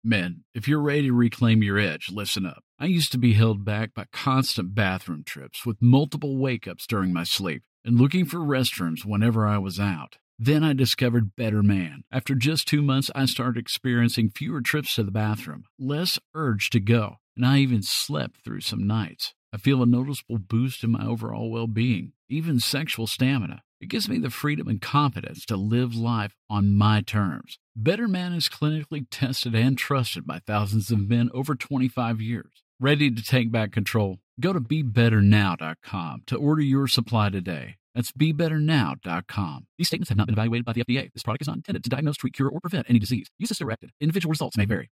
Men, if you're ready to reclaim your edge, listen up. I used to be held back by constant bathroom trips with multiple wake-ups during my sleep and looking for restrooms whenever I was out. Then I discovered Better Man. After just 2 months, I started experiencing fewer trips to the bathroom, less urge to go, and I even slept through some nights. I feel a noticeable boost in my overall well-being, even sexual stamina. It gives me the freedom and confidence to live life on my terms. Better Man is clinically tested and trusted by thousands of men over 25 years. Ready to take back control? Go to BeBetterNow.com to order your supply today. That's BeBetterNow.com. These statements have not been evaluated by the FDA. This product is not intended to diagnose, treat, cure, or prevent any disease. Use as directed. Individual results may vary.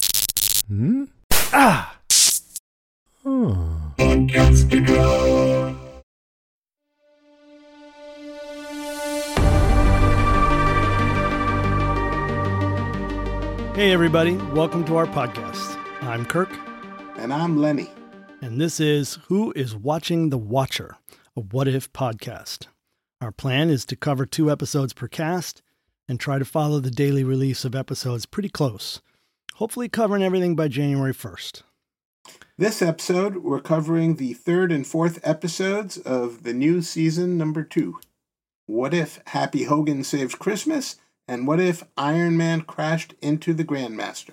Hey everybody, welcome to our podcast. I'm Kirk. And I'm Lenny. And this is Who is Watching the Watcher, a What If podcast. Our plan is to cover 2 episodes per cast and try to follow the daily release of episodes pretty close, hopefully covering everything by January 1st. This episode, we're covering the 3rd and 4th episodes of the new season number 2. What if Happy Hogan saves Christmas? And what if Iron Man crashed into the Grandmaster?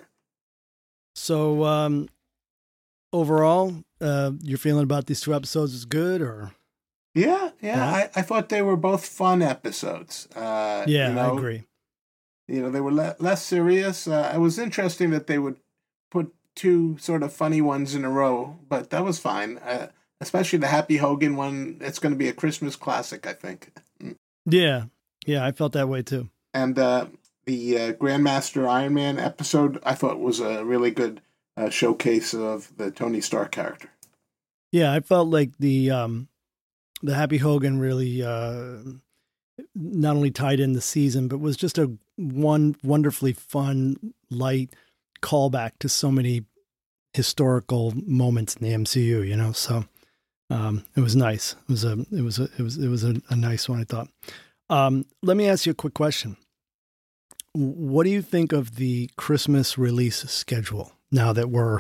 So, overall, you're feeling about these 2 episodes is good, or? Yeah. I thought they were both fun episodes. I agree. You know, they were less serious. It was interesting that they would put 2 sort of funny ones in a row, but that was fine. Especially the Happy Hogan one. It's going to be a Christmas classic, I think. Yeah, I felt that way too. And the Grandmaster Iron Man episode, I thought was a really good showcase of the Tony Stark character. Yeah, I felt like the Happy Hogan really not only tied in the season, but was just a wonderfully fun, light callback to so many historical moments in the MCU. You know, so it was nice. It was a nice one, I thought. Let me ask you a quick question. What do you think of the Christmas release schedule now that we're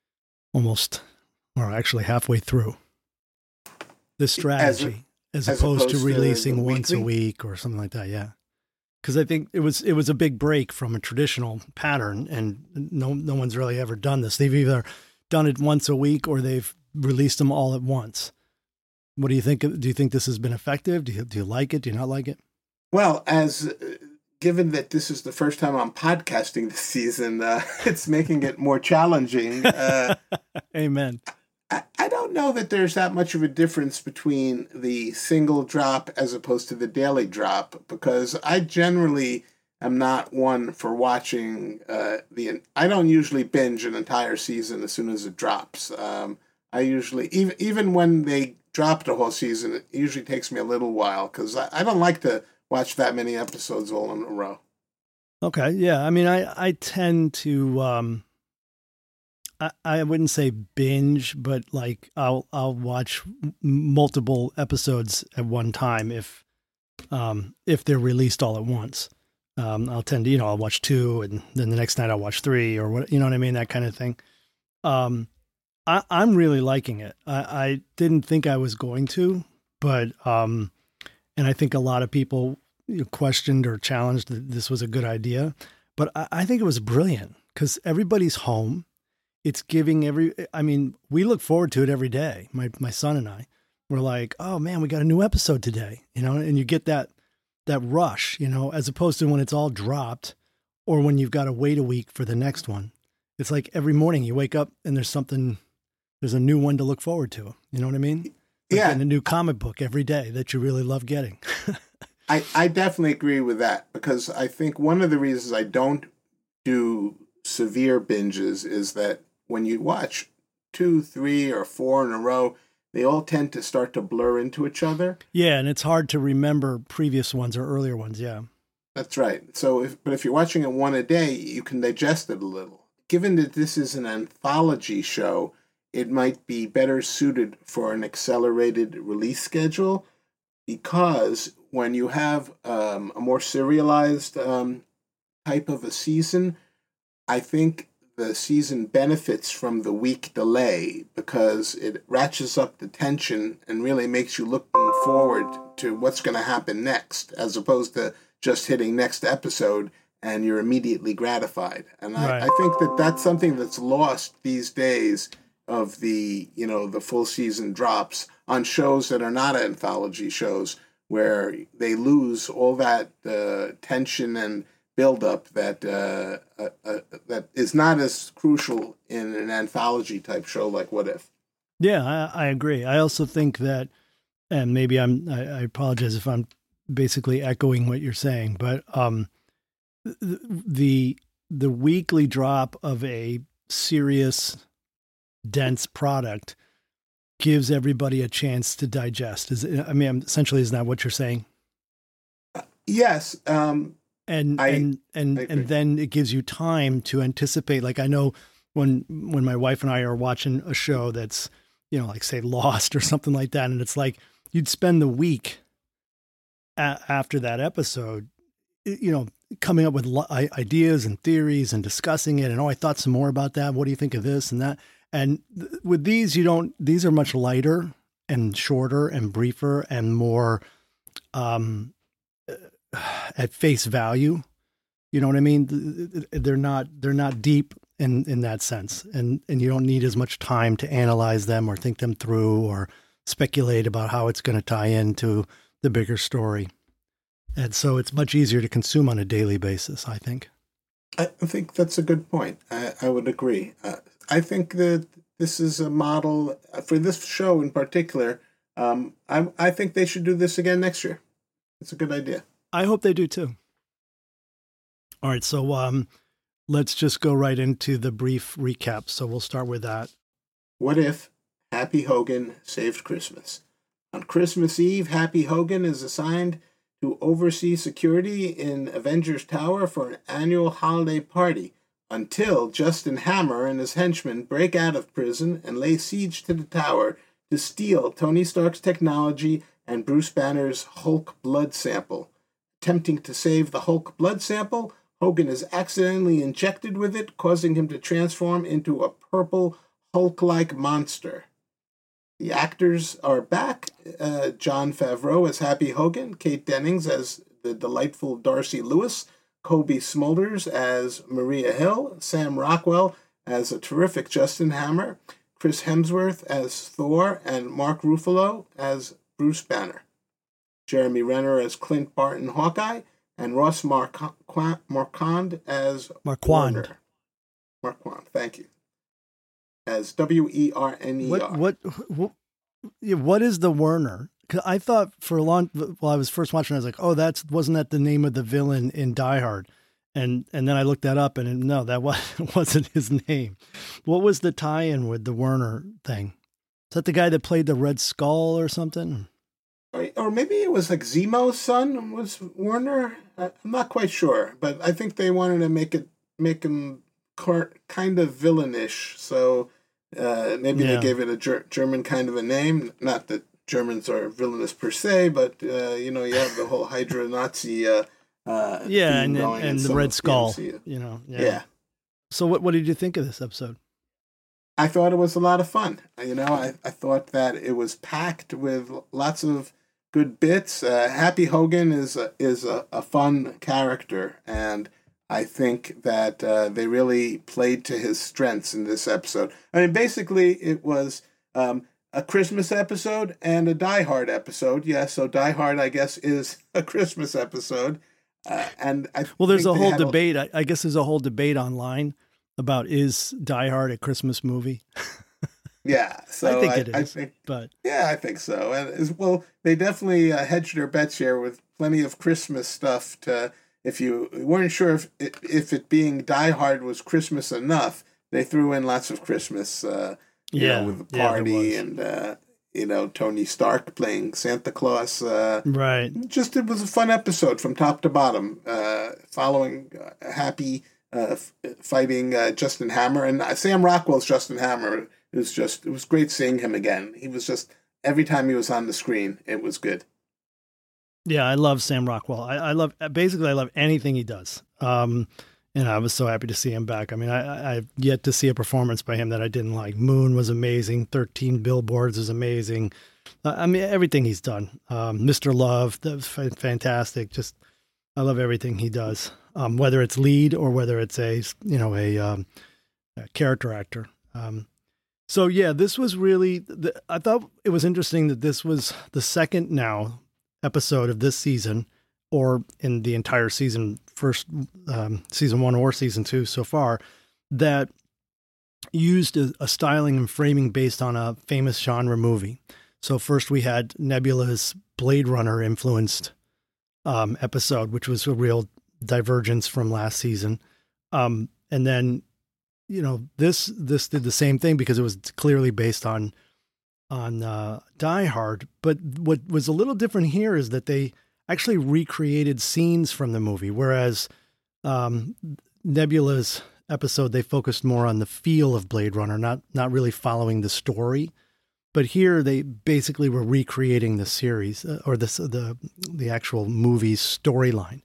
actually halfway through the strategy as opposed to releasing once a week or something like that? Yeah. Because I think it was a big break from a traditional pattern, and no one's really ever done this. They've either done it once a week or they've released them all at once. What do you think? Do you think this has been effective? Do you like it? Do you not like it? Well, given that this is the first time I'm podcasting this season, it's making it more challenging. Amen. I don't know that there's that much of a difference between the single drop as opposed to the daily drop, because I generally am not one for watching I don't usually binge an entire season as soon as it drops. I usually, even when they dropped a whole season, it usually takes me a little while because I don't like to watch that many episodes all in a row. Okay. Yeah. I mean, I tend to, I wouldn't say binge, but like I'll watch multiple episodes at one time if they're released all at once. I'll tend to, I'll watch 2 and then the next night I'll watch 3 or what, you know what I mean? That kind of thing. I'm really liking it. I didn't think I was going to, but, and I think a lot of people questioned or challenged that this was a good idea, but I think it was brilliant because everybody's home. It's giving we look forward to it every day. My son and I were like, oh man, we got a new episode today, and you get that rush, as opposed to when it's all dropped or when you've got to wait a week for the next one. It's like every morning you wake up and there's a new one to look forward to. You know what I mean? Yeah. And a new comic book every day that you really love getting. I definitely agree with that, because I think one of the reasons I don't do severe binges is that when you watch 2, 3, or 4 in a row, they all tend to start to blur into each other. Yeah, and it's hard to remember previous ones or earlier ones, yeah. That's right. So, if you're watching it one a day, you can digest it a little. Given that this is an anthology show, it might be better suited for an accelerated release schedule, because when you have a more serialized type of a season, I think the season benefits from the week delay because it ratchets up the tension and really makes you looking forward to what's going to happen next, as opposed to just hitting next episode and you're immediately gratified. And I think that that's something that's lost these days of the full season drops on shows that are not anthology shows, where they lose all that tension and buildup that that is not as crucial in an anthology type show like What If. Yeah, I agree. I also think that, and maybe I apologize if I'm basically echoing what you're saying, but the weekly drop of a serious, dense product gives everybody a chance to digest. Essentially, isn't that what you're saying? Yes. And then it gives you time to anticipate. Like, I know when my wife and I are watching a show that's, like say Lost or something like that, and it's like you'd spend the week after that episode, coming up with ideas and theories and discussing it. And, I thought some more about that. What do you think of this and that? And with these, these are much lighter and shorter and briefer and more, at face value. You know what I mean? They're not deep in that sense. And you don't need as much time to analyze them or think them through or speculate about how it's going to tie into the bigger story. And so it's much easier to consume on a daily basis, I think. I think that's a good point. I would agree. I think that this is a model for this show in particular. I think they should do this again next year. It's a good idea. I hope they do too. All right, so let's just go right into the brief recap. So we'll start with that. What if Happy Hogan saved Christmas? On Christmas Eve, Happy Hogan is assigned to oversee security in Avengers Tower for an annual holiday party until Justin Hammer and his henchmen break out of prison and lay siege to the tower to steal Tony Stark's technology and Bruce Banner's Hulk blood sample. Attempting to save the Hulk blood sample, Hogan is accidentally injected with it, causing him to transform into a purple Hulk-like monster. The actors are back. Jon Favreau as Happy Hogan, Kate Dennings as the delightful Darcy Lewis, Kobe Smulders as Maria Hill, Sam Rockwell as a terrific Justin Hammer, Chris Hemsworth as Thor, and Mark Ruffalo as Bruce Banner. Jeremy Renner as Clint Barton Hawkeye, and Ross Marquand as Werner. Marquand, thank you. As Werner. What is the Werner? 'Cause I thought while I was first watching, I was like, oh, wasn't that the name of the villain in Die Hard? And then I looked that up, and no, that wasn't his name. What was the tie-in with the Werner thing? Is that the guy that played the Red Skull or something? Or maybe it was like Zemo's son was Werner. I'm not quite sure, but I think they wanted to make him kind of villainish. So maybe they gave it a German kind of a name. Not that Germans are villainous per se, but you have the whole Hydra Nazi. And the Red Skull. Yeah. So what did you think of this episode? I thought it was a lot of fun. I thought that it was packed with lots of good bits. Happy Hogan is a fun character, and I think that they really played to his strengths in this episode. I mean, basically, it was a Christmas episode and a Die Hard episode. Yeah, so Die Hard, I guess, is a Christmas episode. There's a whole debate. I guess there's a whole debate online about, is Die Hard a Christmas movie? Yeah, so I think it is. I think so. And they definitely hedged their bets here with plenty of Christmas stuff. If you weren't sure if it being Die Hard was Christmas enough, they threw in lots of Christmas. With the party and Tony Stark playing Santa Claus. Right. It was a fun episode from top to bottom, following Happy fighting Justin Hammer, and Sam Rockwell's Justin Hammer. It was great seeing him again. He was just, every time he was on the screen, it was good. Yeah, I love Sam Rockwell. I love anything he does. And I was so happy to see him back. I mean, I've yet to see a performance by him that I didn't like. Moon was amazing. 13 Billboards is amazing. I mean, everything he's done. Mr. Love, that was fantastic. Just, I love everything he does. Whether it's lead or whether it's a character actor. So yeah, this was really, I thought it was interesting that this was the second now episode of this season, or in the entire season, first season 1 or season 2 so far, that used a styling and framing based on a famous genre movie. So first we had Nebula's Blade Runner influenced episode, which was a real divergence from last season. And then, this did the same thing because it was clearly based on Die Hard. But what was a little different here is that they actually recreated scenes from the movie, whereas Nebula's episode, they focused more on the feel of Blade Runner, not really following the story. But here they basically were recreating the series or the actual movie's storyline.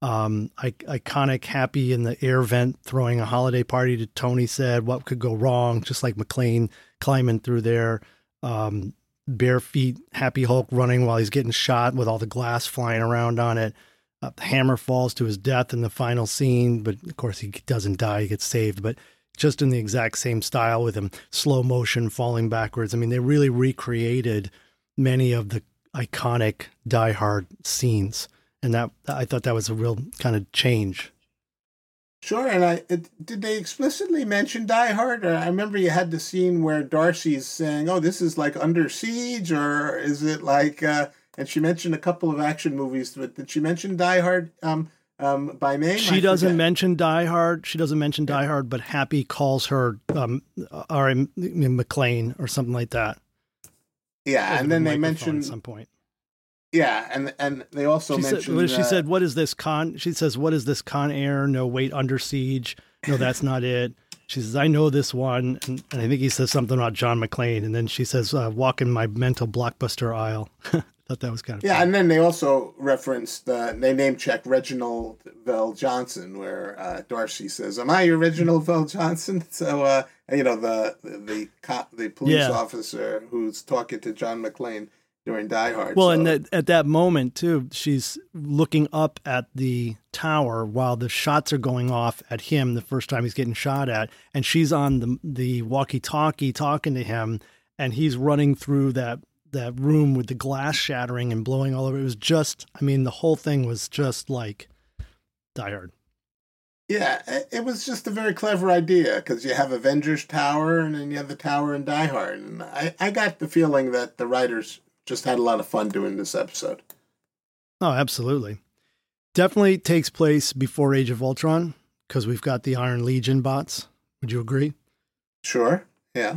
Iconic Happy in the air vent throwing a holiday party to Tony said, what could go wrong? Just like McClane climbing through there. Bare feet, Happy Hulk running while he's getting shot with all the glass flying around on it. Hammer falls to his death in the final scene, but of course he doesn't die, he gets saved, but just in the exact same style with him slow motion falling backwards. I mean, they really recreated many of the iconic Die Hard scenes. And that, I thought that was a real kind of change. Sure, and did they explicitly mention Die Hard? Or I remember you had the scene where Darcy's saying, "Oh, this is like Under Siege," or is it like? And she mentioned a couple of action movies, but did she mention Die Hard by name? She doesn't mention Die Hard. She doesn't mention Die Hard, but Happy calls her R.M. McClane or something like that. Yeah, and then they mentioned at some point. Yeah, and they also mentioned... She said, what is this She says, what is this Con Air? No, wait, Under Siege. No, that's not it. She says, I know this one. And I think he says something about John McClane. And then she says, walk in my mental blockbuster aisle. I thought that was kind of funny. And then they also referenced, they name-checked Reginald VelJohnson, where Darcy says, am I your Reginald VelJohnson? So, the police officer who's talking to John McClane during Die Hard. Well, and at that moment, too, she's looking up at the tower while the shots are going off at him the first time he's getting shot at. And she's on the walkie-talkie talking to him, and he's running through that room with the glass shattering and blowing all over. It was just, I mean, the whole thing was just like Die Hard. Yeah, it was just a very clever idea because you have Avengers Tower and then you have the tower in Die Hard. And I got the feeling that the writers just had a lot of fun doing this episode. Oh, absolutely. Definitely takes place before Age of Ultron because we've got the Iron Legion bots. Would you agree? Sure. Yeah.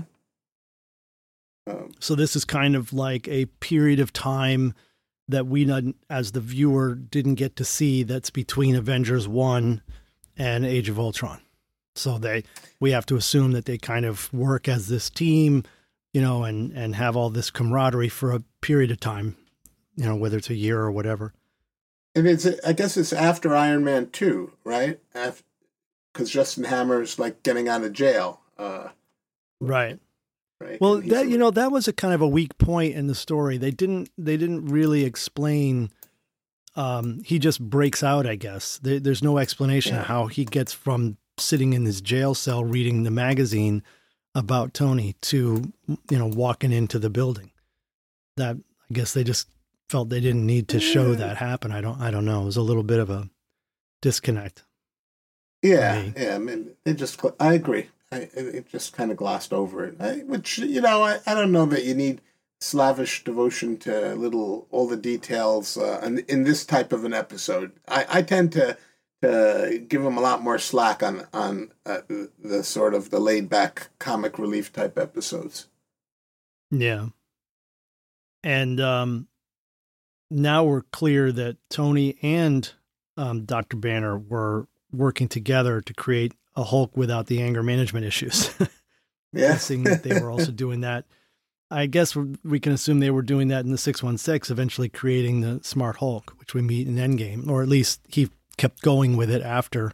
So this is kind of like a period of time that we, as the viewer, didn't get to see that's between Avengers 1 and Age of Ultron. So we have to assume that they kind of work as this team, and have all this camaraderie for a period of time, whether it's a year or whatever. And I guess it's after Iron Man 2, right? Because Justin Hammer's like getting out of jail. Right. Right. Well, that was a kind of a weak point in the story. They didn't really explain. He just breaks out, I guess. There's no explanation of how he gets from sitting in his jail cell reading the magazine about Tony to, walking into the building. That, I guess they just felt they didn't need to show that happen. I don't know. It was a little bit of a disconnect. Yeah. Yeah. I mean, I agree. It just kind of glossed over it, which, I don't know that you need slavish devotion to all the details in this type of an episode. I tend to give them a lot more slack on the sort of the laid back comic relief type episodes. Yeah. And now we're clear that Tony and Dr. Banner were working together to create a Hulk without the anger management issues. Guessing that they were also doing that. I guess we can assume they were doing that in the 616, eventually creating the Smart Hulk, which we meet in Endgame, or at least he kept going with it after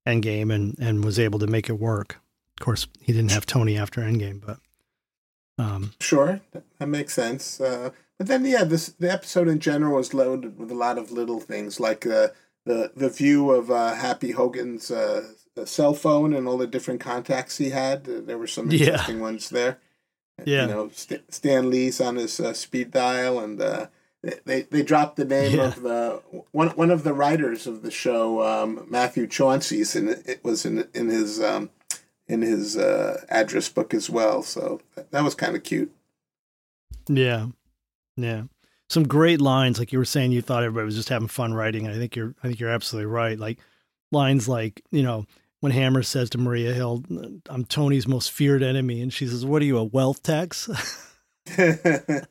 Endgame and was able to make it work. Of course, he didn't have Tony after Endgame, but sure, that makes sense. But then, yeah, the episode in general was loaded with a lot of little things, like the view of Happy Hogan's cell phone and all the different contacts he had. There were some interesting ones there. Yeah, Stan Lee's on his speed dial, and they dropped the name of the one of the writers of the show, Matthew Chauncey's, and it was in his address book as well. So that was kind of cute. Yeah. Some great lines, like you were saying. You thought everybody was just having fun writing. I think you're absolutely right. Like lines like, when Hammer says to Maria Hill, "I'm Tony's most feared enemy," and she says, "What are you, a wealth tax?" That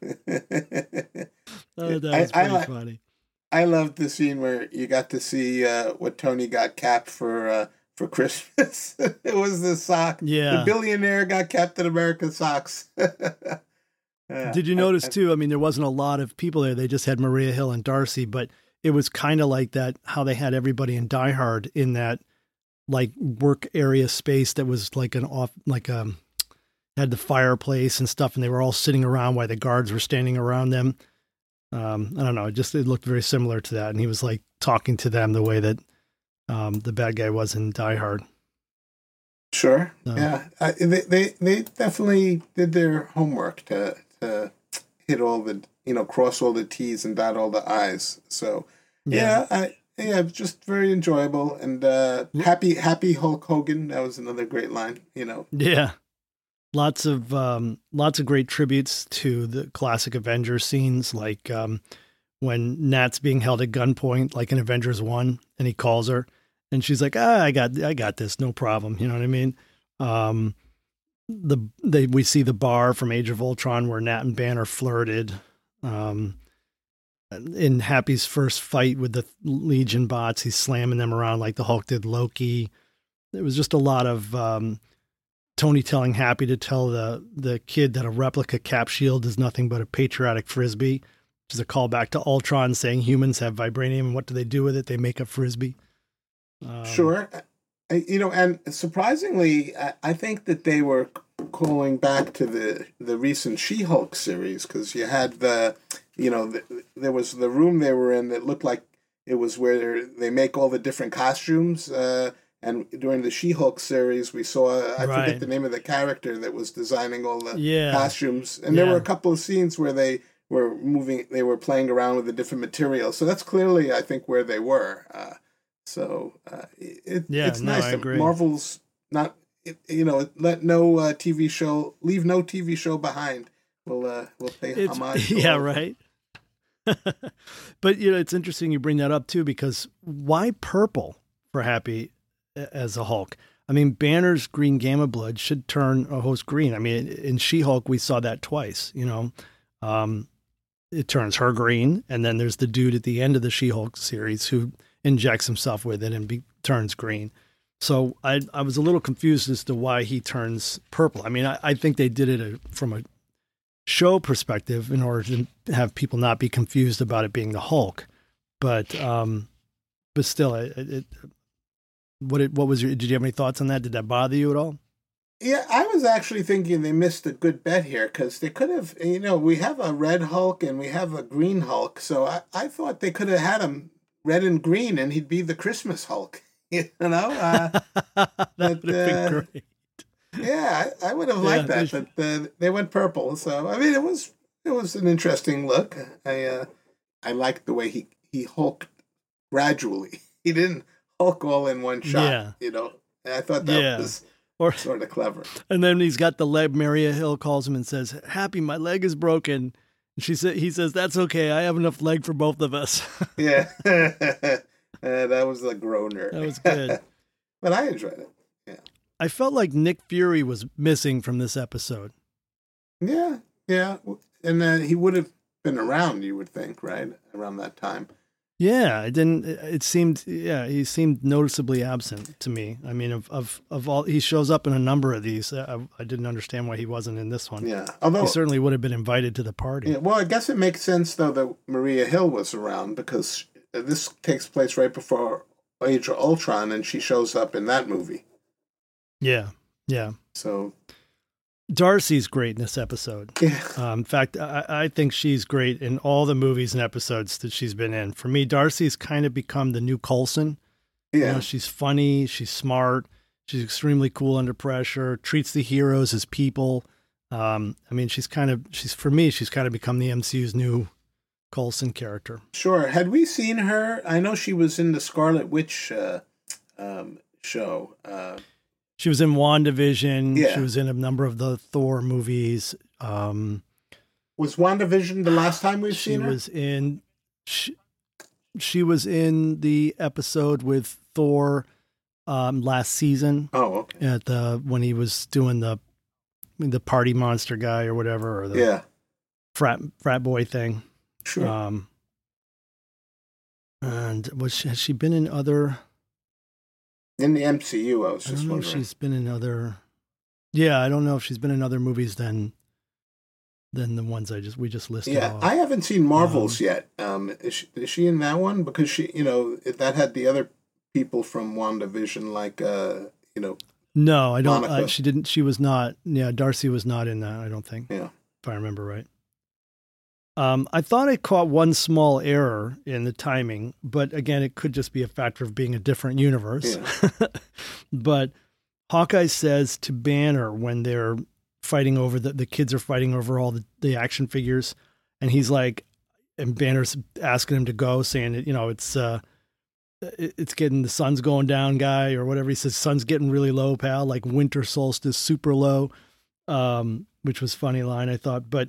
was pretty funny. I loved the scene where you got to see what Tony got capped for Christmas. It was the sock. Yeah, the billionaire got Captain America socks. Did you notice too? I mean, there wasn't a lot of people there. They just had Maria Hill and Darcy, but it was kind of like that, how they had everybody in Die Hard in that like work area space that was like had the fireplace and stuff, and they were all sitting around while the guards were standing around them. I don't know. It looked very similar to that. And he was like talking to them the way that the bad guy was in Die Hard. Sure. Yeah. They definitely did their homework to hit all the, cross all the T's and dot all the I's. So just very enjoyable, and happy Hulk Hogan. That was another great line, Yeah. Lots of great tributes to the classic Avengers scenes, like when Nat's being held at gunpoint, like in Avengers 1, and he calls her, and she's like, I got this, no problem. You know what I mean? We see the bar from Age of Ultron where Nat and Banner flirted. In Happy's first fight with the Legion bots, he's slamming them around like the Hulk did Loki. It was just a lot of Tony telling Happy to tell the kid that a replica cap shield is nothing but a patriotic frisbee, which is a callback to Ultron saying humans have vibranium and what do they do with it? They make a frisbee. Sure. And surprisingly, I think that they were calling back to the recent She-Hulk series, because you had there was the room they were in that looked like it was where they make all the different costumes. And during the She-Hulk series, we saw, I forget the name of the character that was designing all the costumes. And there were a couple of scenes where they were playing around with the different materials. So that's clearly, I think, where they were. It's nice that Marvel's not, leave no TV show behind. We'll pay homage. Yeah, right. But, it's interesting you bring that up too, because why purple for Happy as a Hulk? I mean, Banner's green gamma blood should turn a host green. I mean, in She-Hulk, we saw that twice, it turns her green. And then there's the dude at the end of the She-Hulk series who injects himself with it and turns green. So I was a little confused as to why he turns purple. I mean, I think they did it from a show perspective in order to have people not be confused about it being the Hulk. But still, did you have any thoughts on that? Did that bother you at all? Yeah, I was actually thinking they missed a good bet here, because they could have, we have a red Hulk and we have a green Hulk. So I thought they could have had him red and green and he'd be the Christmas Hulk, That would have been great. Yeah, I would have liked that, but they went purple. So, I mean, it was an interesting look. I liked the way he hulked gradually. He didn't Hulk all in one shot, And I thought that was sort of clever. And then he's got the leg. Maria Hill calls him and says, "Happy, my leg is broken." And he says, "That's okay. I have enough leg for both of us." Yeah. That was a groaner. That was good. But I enjoyed it. Yeah. I felt like Nick Fury was missing from this episode. Yeah. And he would have been around, you would think, right? Around that time. Yeah, he seemed noticeably absent to me. I mean, of all, he shows up in a number of these. I didn't understand why he wasn't in this one. Yeah. Although he certainly would have been invited to the party. Yeah, well, I guess it makes sense, though, that Maria Hill was around, because this takes place right before Age of Ultron, and she shows up in that movie. Yeah. So Darcy's great in this episode. yeah, In fact, I think she's great in all the movies and episodes that she's been in. For me, Darcy's kind of become the new Coulson. yeah. She's funny, she's smart, she's extremely cool under pressure, treats the heroes as people. She's kind of become the MCU's new Coulson character. Sure. Had we seen her? I know she was in the Scarlet Witch show. She was in WandaVision. Yeah. She was in a number of the Thor movies. Was WandaVision the last time we've seen her? She was in the episode with Thor last season. Oh, okay. When he was doing the party monster guy or whatever, or the frat boy thing. Sure. And has she been in other? In the MCU, I was just I don't know wondering. if she's been in other. Yeah, I don't know if she's been in other movies than the ones we just listed. Yeah, off. I haven't seen Marvels yet. Is she in that one? Because she, that had the other people from WandaVision, like, No, I don't. Monica. She didn't. She was not. Yeah, Darcy was not in that. I don't think. Yeah. If I remember right. I thought I caught one small error in the timing, but again, it could just be a factor of being a different universe. Yeah. But Hawkeye says to Banner when they're fighting over the kids are fighting over all the action figures, and he's like, and Banner's asking him to go, saying that, it's getting, the sun's going down, guy, or whatever. He says, sun's getting really low, pal, like winter solstice, super low, which was funny line, I thought. But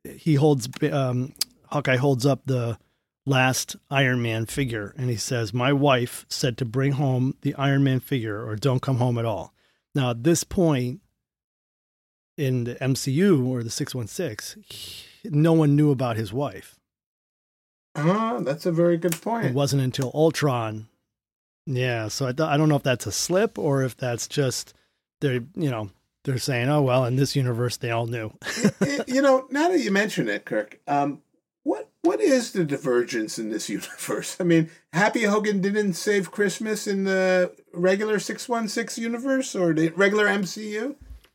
Hawkeye holds up the last Iron Man figure, and he says, my wife said to bring home the Iron Man figure or don't come home at all. Now, at this point in the MCU or the 616, no one knew about his wife. That's a very good point. It wasn't until Ultron. Yeah, so I don't know if that's a slip or if that's just they're saying, oh well, in this universe they all knew. Now that you mention it, Kirk, what is the divergence in this universe? I mean, Happy Hogan didn't save Christmas in the regular 616 universe or the regular MCU.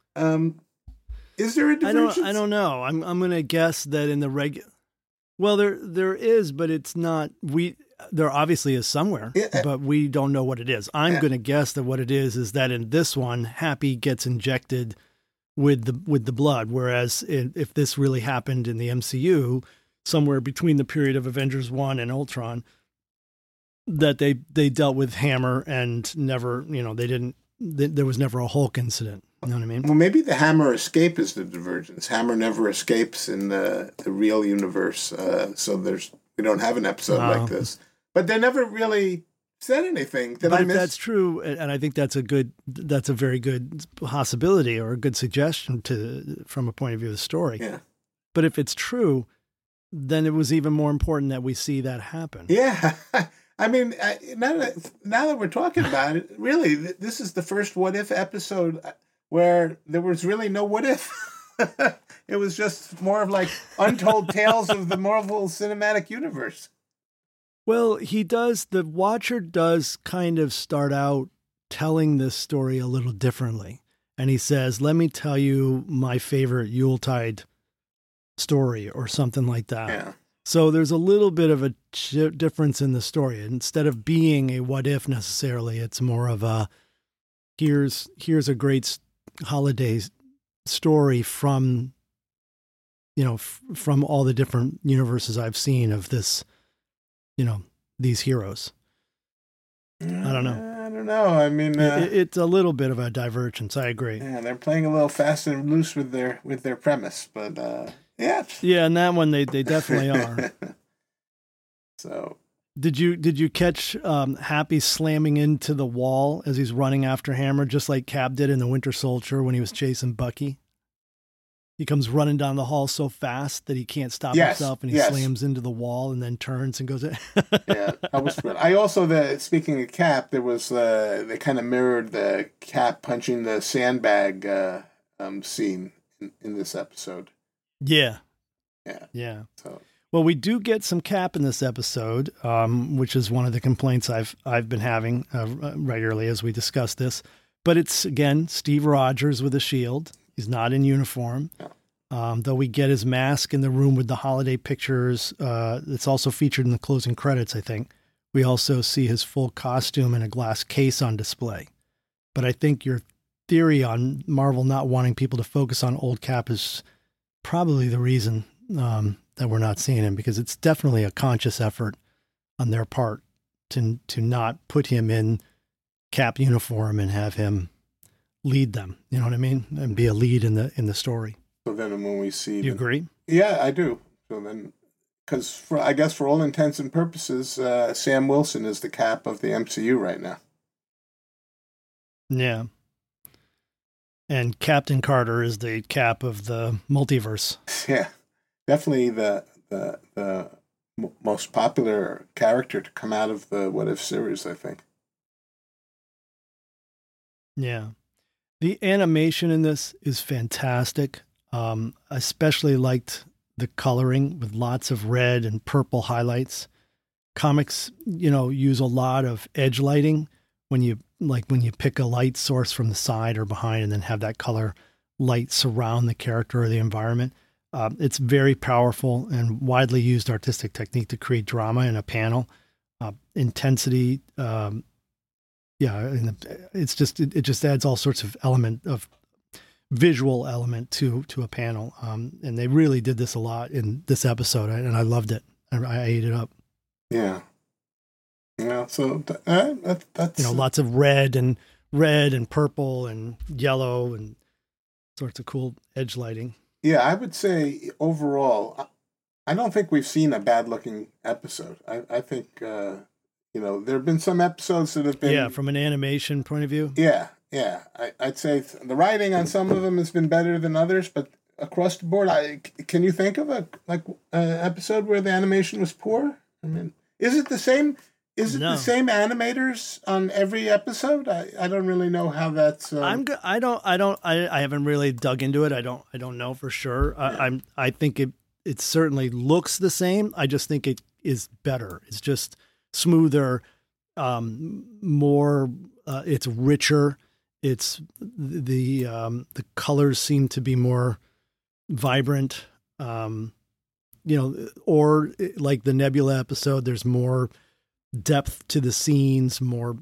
Is there a divergence? I don't know. I'm going to guess that in the regular. Well, there is, but it's not. There obviously is somewhere, but we don't know what it is. I'm going to guess that what it is that in this one, Happy gets injected with the blood, whereas if this really happened in the MCU, somewhere between the period of Avengers 1 and Ultron, that they dealt with Hammer and never, they didn't. There was never a Hulk incident. You know what I mean? Well, maybe the Hammer escape is the divergence. Hammer never escapes in the real universe, so we don't have an episode like this. But they never really said anything. But if that's true, and I think that's a very good possibility or a good suggestion from a point of view of the story. Yeah. But if it's true, then it was even more important that we see that happen. Yeah. I mean, now that we're talking about it, really, this is the first What If episode where there was really no what if. It was just more of like untold tales of the Marvel Cinematic Universe. Well, the Watcher does kind of start out telling this story a little differently. And he says, let me tell you my favorite Yuletide story or something like that. Yeah. So there's a little bit of a difference in the story. Instead of being a what if necessarily, it's more of a here's a great holiday story from from all the different universes I've seen of this, these heroes. I don't know. I mean, it's a little bit of a divergence. I agree. Yeah, they're playing a little fast and loose with their premise, but yeah. Yeah, and that one they definitely are. So, did you catch Happy slamming into the wall as he's running after Hammer, just like Cap did in the Winter Soldier when he was chasing Bucky? He comes running down the hall so fast that he can't stop himself, and he slams into the wall and then turns and goes. Yeah, that was good. I also, speaking of Cap, there was they kind of mirrored the Cap punching the sandbag scene in this episode. Yeah. Yeah. Yeah. So. Well, we do get some Cap in this episode, which is one of the complaints I've been having regularly as we discuss this. But it's, again, Steve Rogers with a shield. He's not in uniform. Though we get his mask in the room with the holiday pictures. It's also featured in the closing credits, I think. We also see his full costume in a glass case on display. But I think your theory on Marvel not wanting people to focus on old Cap is probably the reason that we're not seeing him, because it's definitely a conscious effort on their part to not put him in Cap uniform and have him lead them. You know what I mean? And be a lead in the story. So then when we see... You agree? Yeah, I do. So then, because I guess for all intents and purposes, Sam Wilson is the Cap of the MCU right now. Yeah. And Captain Carter is the Cap of the multiverse. Yeah. Definitely the most popular character to come out of the What If series, I think. Yeah. The animation in this is fantastic. I especially liked the coloring with lots of red and purple highlights. Comics, use a lot of edge lighting when you pick a light source from the side or behind and then have that color light surround the character or the environment. It's very powerful and widely used artistic technique to create drama in a panel. Intensity, it just adds all sorts of visual element to a panel. And they really did this a lot in this episode, and I loved it. I ate it up. Yeah. Yeah. So that's lots of red and purple and yellow and sorts of cool edge lighting. Yeah, I would say overall, I don't think we've seen a bad-looking episode. I think, there have been some episodes that have been... Yeah, from an animation point of view. Yeah. I'd say the writing on some of them has been better than others, but across the board, can you think of an episode where the animation was poor? I mean, is it the same... Is it the same animators on every episode? I don't really know how that's. I haven't really dug into it. I don't know for sure. Yeah. I think it certainly looks the same. I just think it is better. It's just smoother, more. It's richer. It's the colors seem to be more vibrant. Or like the Nebula episode, there's more depth to the scenes, more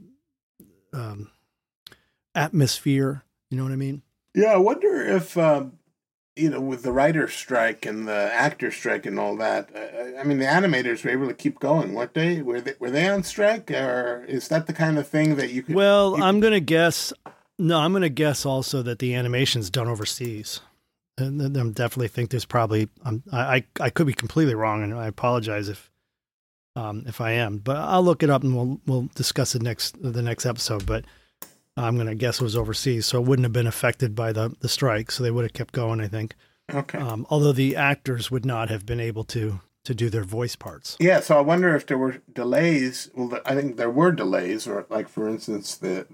atmosphere. You know what I mean? Yeah, I wonder if with the writer's strike and the actor strike and all that. I mean, the animators were able to keep going, weren't they? Were they on strike, or is that the kind of thing that you could? Well, I'm gonna guess. No, I'm gonna guess also that the animation's done overseas. And I definitely think there's probably. I could be completely wrong, and I apologize if I am, but I'll look it up and we'll discuss it the next episode. But I'm going to guess it was overseas, so it wouldn't have been affected by the strike. So they would have kept going, I think. Okay. Although the actors would not have been able to do their voice parts. Yeah. So I wonder if there were delays. Well, I think there were delays, or like, for instance, the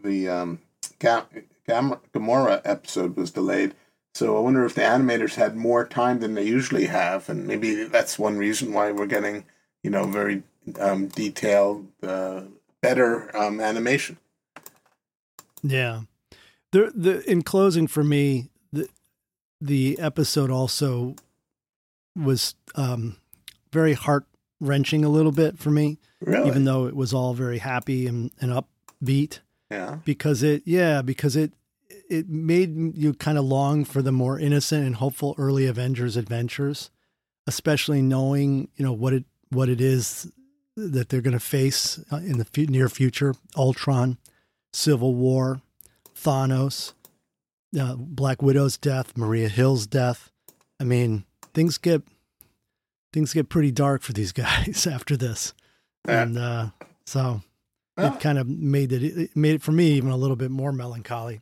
Gamora episode was delayed. So I wonder if the animators had more time than they usually have. And maybe that's one reason why we're getting, very detailed, better animation. Yeah. In closing for me, the episode also was very heart-wrenching a little bit for me. Really? Even though it was all very happy and upbeat. Yeah. Because it made you kind of long for the more innocent and hopeful early Avengers adventures, especially knowing, what it is that they're going to face in the near future. Ultron, Civil War, Thanos, Black Widow's death, Maria Hill's death. I mean, things get pretty dark for these guys after this. And so it kind of made it for me even a little bit more melancholy.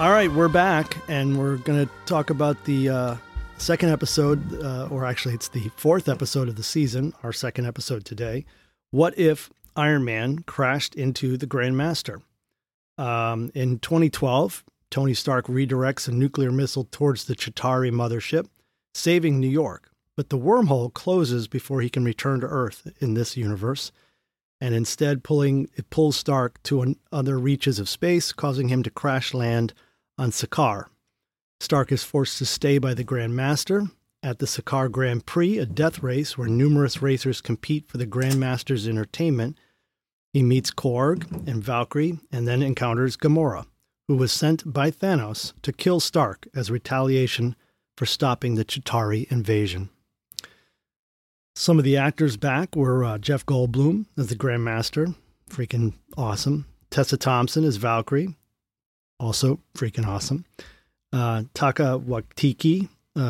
All right, we're back, and we're going to talk about the second episode, or actually it's the fourth episode of the season, our second episode today. What if Iron Man crashed into the Grandmaster? In 2012, Tony Stark redirects a nuclear missile towards the Chitauri mothership, saving New York. But the wormhole closes before he can return to Earth in this universe, and instead it pulls Stark to other reaches of space, causing him to crash land on Sakaar. Stark is forced to stay by the Grandmaster at the Sakaar Grand Prix, a death race where numerous racers compete for the Grandmaster's entertainment. He meets Korg and Valkyrie and then encounters Gamora, who was sent by Thanos to kill Stark as retaliation for stopping the Chitauri invasion. Some of the actors back were Jeff Goldblum as the Grandmaster, freaking awesome. Tessa Thompson as Valkyrie, also freaking awesome. Taka Waititi,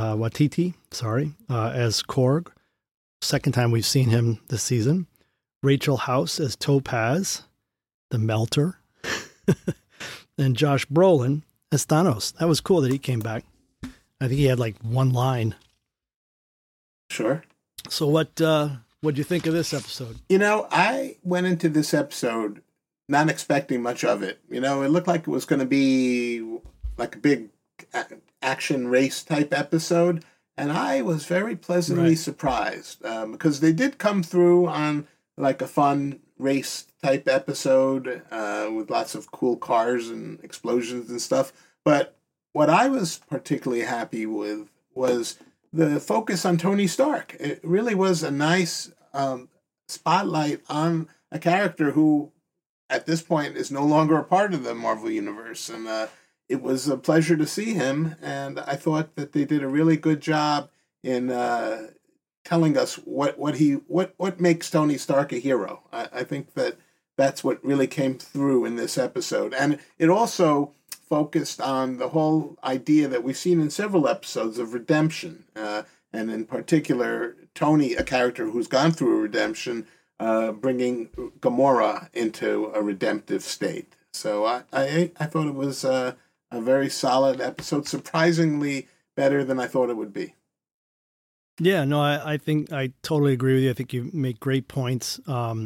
as Korg. Second time we've seen him this season. Rachel House as Topaz, the Melter. And Josh Brolin as Thanos. That was cool that he came back. I think he had like one line. Sure. So what'd you think of this episode? I went into this episode not expecting much of it. It looked like it was going to be like a big action race type episode, and I was very pleasantly surprised because they did come through on like a fun race type episode with lots of cool cars and explosions and stuff. But what I was particularly happy with was the focus on Tony Stark. It really was a nice spotlight on a character who, at this point, is no longer a part of the Marvel Universe. And it was a pleasure to see him. And I thought that they did a really good job in telling us what makes Tony Stark a hero. I think that's what really came through in this episode. And it also focused on the whole idea that we've seen in several episodes of redemption, and in particular, Tony, a character who's gone through a redemption, bringing Gamora into a redemptive state. So I thought it was a very solid episode, surprisingly better than I thought it would be. Yeah, no, I think I totally agree with you. I think you make great points.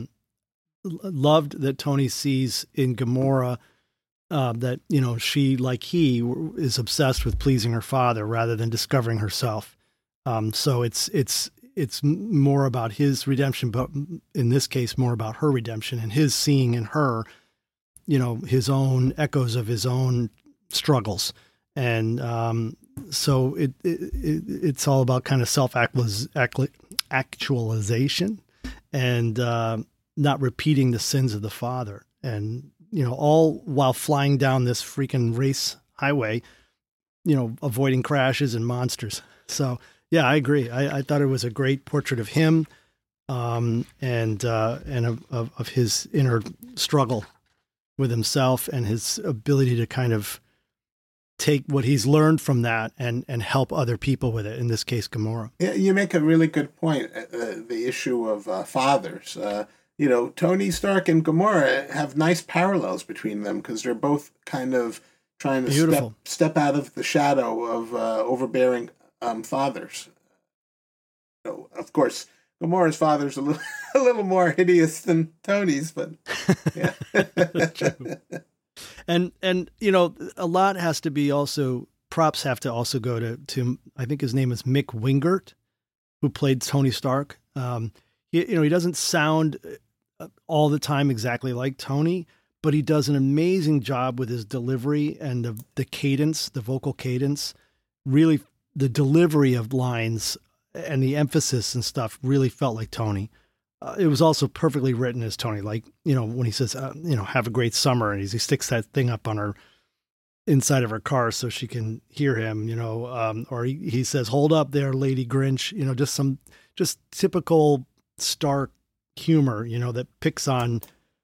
Loved that Tony sees in Gamora that, she, like he, is obsessed with pleasing her father rather than discovering herself. So it's more about his redemption, but in this case, more about her redemption and his seeing in her, his own echoes of his own struggles. And so it's all about kind of self-actualization and not repeating the sins of the father. And all while flying down this freaking race highway, avoiding crashes and monsters. So, yeah, I agree. I thought it was a great portrait of him, and of his inner struggle with himself and his ability to kind of take what he's learned from that and help other people with it. In this case, Gamora. Yeah, you make a really good point. The issue of fathers. Tony Stark and Gamora have nice parallels between them because they're both kind of trying to step out of the shadow of overbearing fathers. Of course, Gamora's father's a little more hideous than Tony's, but yeah. And a lot has to be also, props have to also go to I think his name is Mick Wingert, who played Tony Stark. He doesn't sound all the time exactly like Tony, but he does an amazing job with his delivery and the cadence, the vocal cadence. Really, the delivery of lines and the emphasis and stuff really felt like Tony. It was also perfectly written as Tony, like, when he says, have a great summer, and he sticks that thing up on her inside of her car so she can hear him, or he says, hold up there, Lady Grinch, just typical Stark humor, that picks on,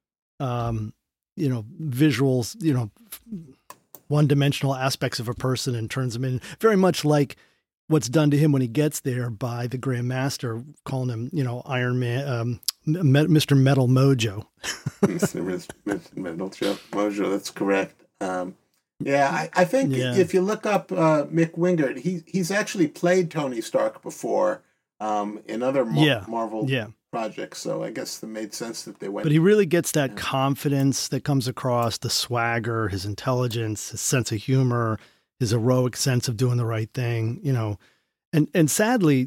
visuals, one-dimensional aspects of a person and turns them in very much like what's done to him when he gets there by the Grandmaster, calling him, Iron Man, Mr. Metal Mojo. Mr. Metal Mojo, that's correct. Yeah, I think Yeah. if you look up Mick Wingert, he's actually played Tony Stark before in other Yeah. Marvel Yeah. projects, so I guess it made sense that they went. But he really gets that Yeah. confidence that comes across, the swagger, his intelligence, his sense of humor, his heroic sense of doing the right thing, you know. And sadly,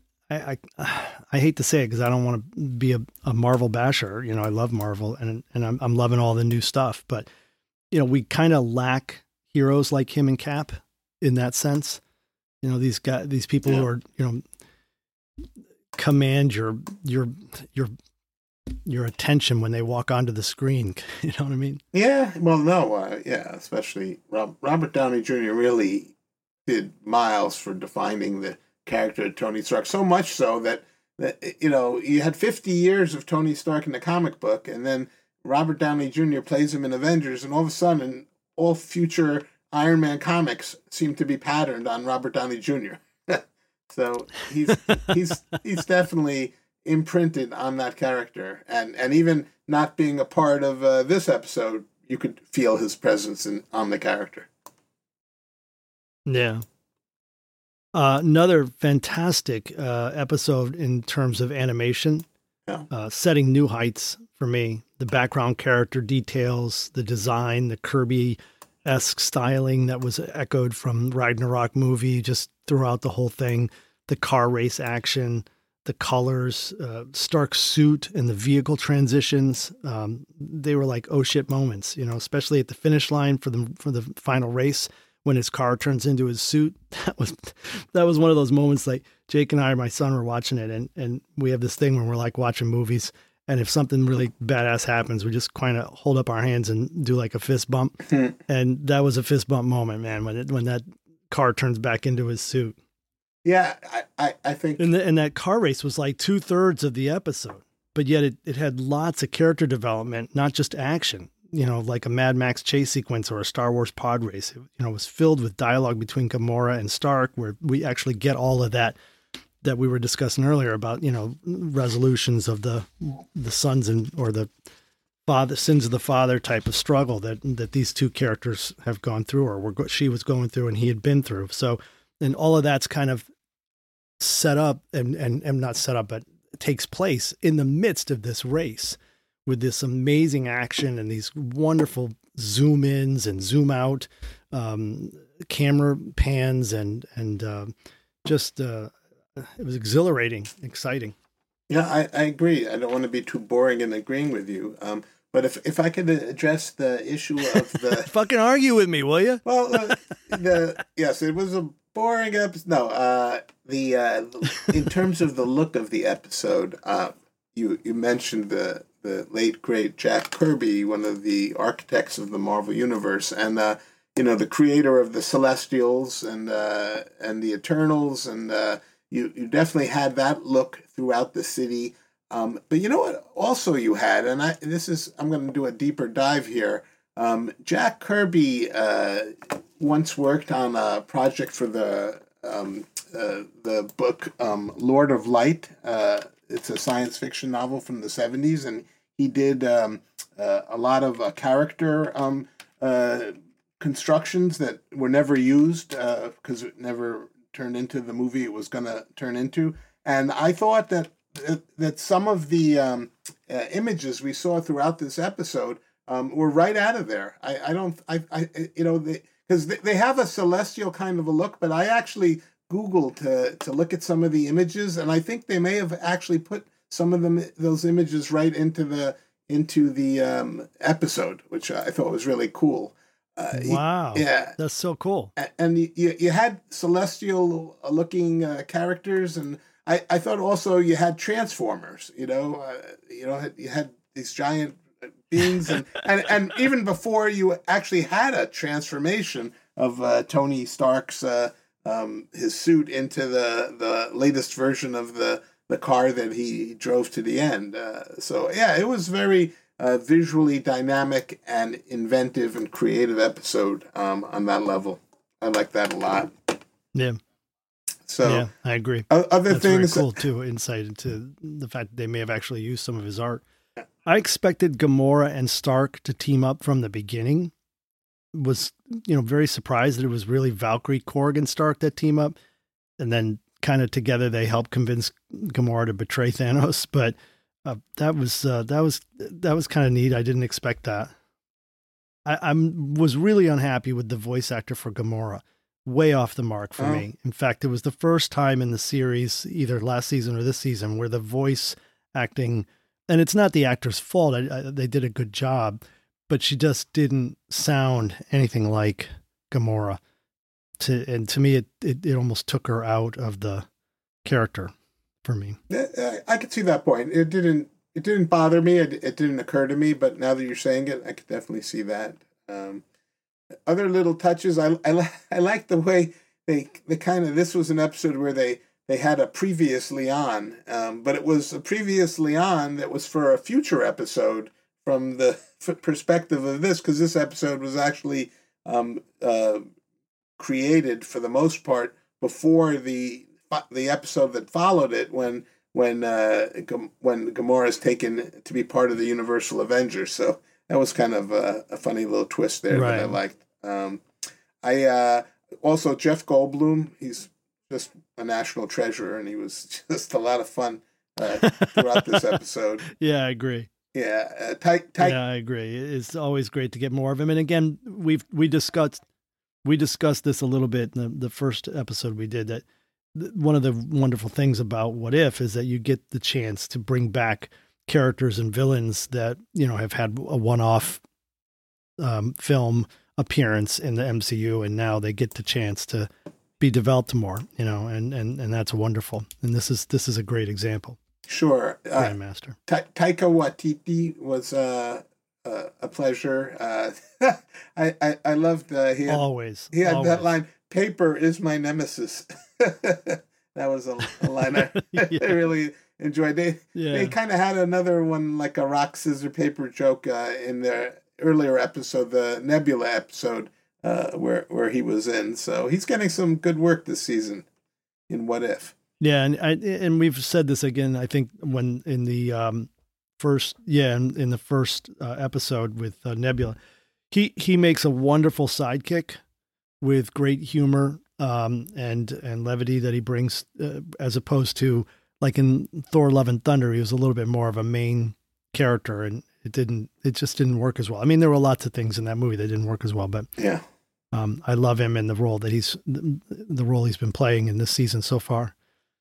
I hate to say it because I don't want to be a Marvel basher. You know, I love Marvel and I'm loving all the new stuff, but you know, we kind of lack heroes like him and Cap in that sense. You know, these people who are, you know, command your attention when they walk onto the screen. You know what I mean? Yeah, well, no, yeah, especially Robert Downey Jr. really did miles for defining the character of Tony Stark. So much so that you know you had 50 years of Tony Stark in the comic book, and then Robert Downey Jr. plays him in Avengers, and all of a sudden, all future Iron Man comics seem to be patterned on Robert Downey Jr. So he's definitely imprinted on that character, and even not being a part of this episode, you could feel his presence on the character. Yeah. Another fantastic episode in terms of animation, Yeah. setting new heights for me. The background character details, the design, the Kirby-esque styling that was echoed from Ragnarok movie just throughout the whole thing. The car race action, the colors, Stark's suit and the vehicle transitions. They were like, oh shit moments, you know, especially at the finish line for the final race when his car turns into his suit. That was one of those moments like Jake and I, my son, were watching it, and we have this thing when we're like watching movies, and if something really badass happens, we just kind of hold up our hands and do like a fist bump. And that was a fist bump moment, man, when that car turns back into his suit. Yeah, I think. And that car race was like 2/3 of the episode, but yet it had lots of character development, not just action. You know, like a Mad Max chase sequence or a Star Wars pod race. It, you know, was filled with dialogue between Gamora and Stark, where we actually get all of that we were discussing earlier about, you know, resolutions of the sons or the father sins of the father type of struggle that these two characters have gone through, or she was going through and he had been through. So, and all of that's kind of set up and not set up, but takes place in the midst of this race with this amazing action and these wonderful zoom ins and zoom out camera pans and just it was exhilarating, exciting. Yeah, I agree. I don't want to be too boring in agreeing with you. But if I could address the issue of the fucking argue with me, will you? Well, yes, it was a boring episode. No, in terms of the look of the episode, you mentioned the late great Jack Kirby, one of the architects of the Marvel Universe, and you know, the creator of the Celestials and the Eternals, and you definitely had that look throughout the city. But you know what? Also, you had, and I'm going to do a deeper dive here. Jack Kirby once worked on a project for the book Lord of Light. It's a science fiction novel from the 70s, and he did a lot of character constructions that were never used because it never turned into the movie it was going to turn into. And I thought that some of the images we saw throughout this episode were right out of there. Because they have a celestial kind of a look, but I actually Googled to look at some of the images, and I think they may have actually put some of those images right into the episode, which I thought was really cool. Wow. Yeah. That's so cool. And you had celestial looking characters, and I thought also you had Transformers, you had these giant beings, and even before you actually had a transformation of Tony Stark's his suit into the latest version of the car that he drove to the end. So yeah, it was very visually dynamic and inventive and creative episode on that level. I like that a lot. Yeah. So yeah, I agree. Other That's things, very cool too. Insight into the fact that they may have actually used some of his art. I expected Gamora and Stark to team up from the beginning, was, very surprised that it was really Valkyrie, Korg, and Stark that team up. And then kind of together they helped convince Gamora to betray Thanos. But that was kind of neat. I didn't expect that. I was really unhappy with the voice actor for Gamora. Way off the mark for me. In fact, it was the first time in the series, either last season or this season, where the voice acting, and it's not the actor's fault, they did a good job, but she just didn't sound anything like Gamora. And to me, it almost took her out of the character for me. I could see that point. It didn't bother me. It didn't occur to me, but now that you're saying it, I could definitely see that. Other little touches. I like the way they kind of, this was an episode where they had a previously on, but it was a previously on that was for a future episode from the perspective of this, because this episode was actually created for the most part before the episode that followed it, when Gamora is taken to be part of the Universal Avengers. So that was kind of a funny little twist there that I liked. I also, Jeff Goldblum, he's just a national treasure, and he was just a lot of fun throughout this episode. Yeah, I agree. Yeah, yeah, I agree. It's always great to get more of him. And again, we discussed this a little bit in the first episode we did, that one of the wonderful things about What If is that you get the chance to bring back characters and villains that, have had a one-off film appearance in the MCU, and now they get the chance to be developed more, and that's wonderful. And this is a great example. Sure. Grandmaster. Taika Waititi was a pleasure. I loved he had always that line, "Paper is my nemesis." That was a line I really enjoyed. They kind of had another one, like a rock, scissors, paper joke in their earlier episode, the Nebula episode, where he was in. So he's getting some good work this season in What If. Yeah, and we've said this again, I think, when in the first episode with Nebula, he makes a wonderful sidekick with great humor and levity that he brings, as opposed to, like in Thor: Love and Thunder, he was a little bit more of a main character, and it just didn't work as well. I mean, there were lots of things in that movie that didn't work as well, but yeah, I love him in the role that he's been playing in this season so far.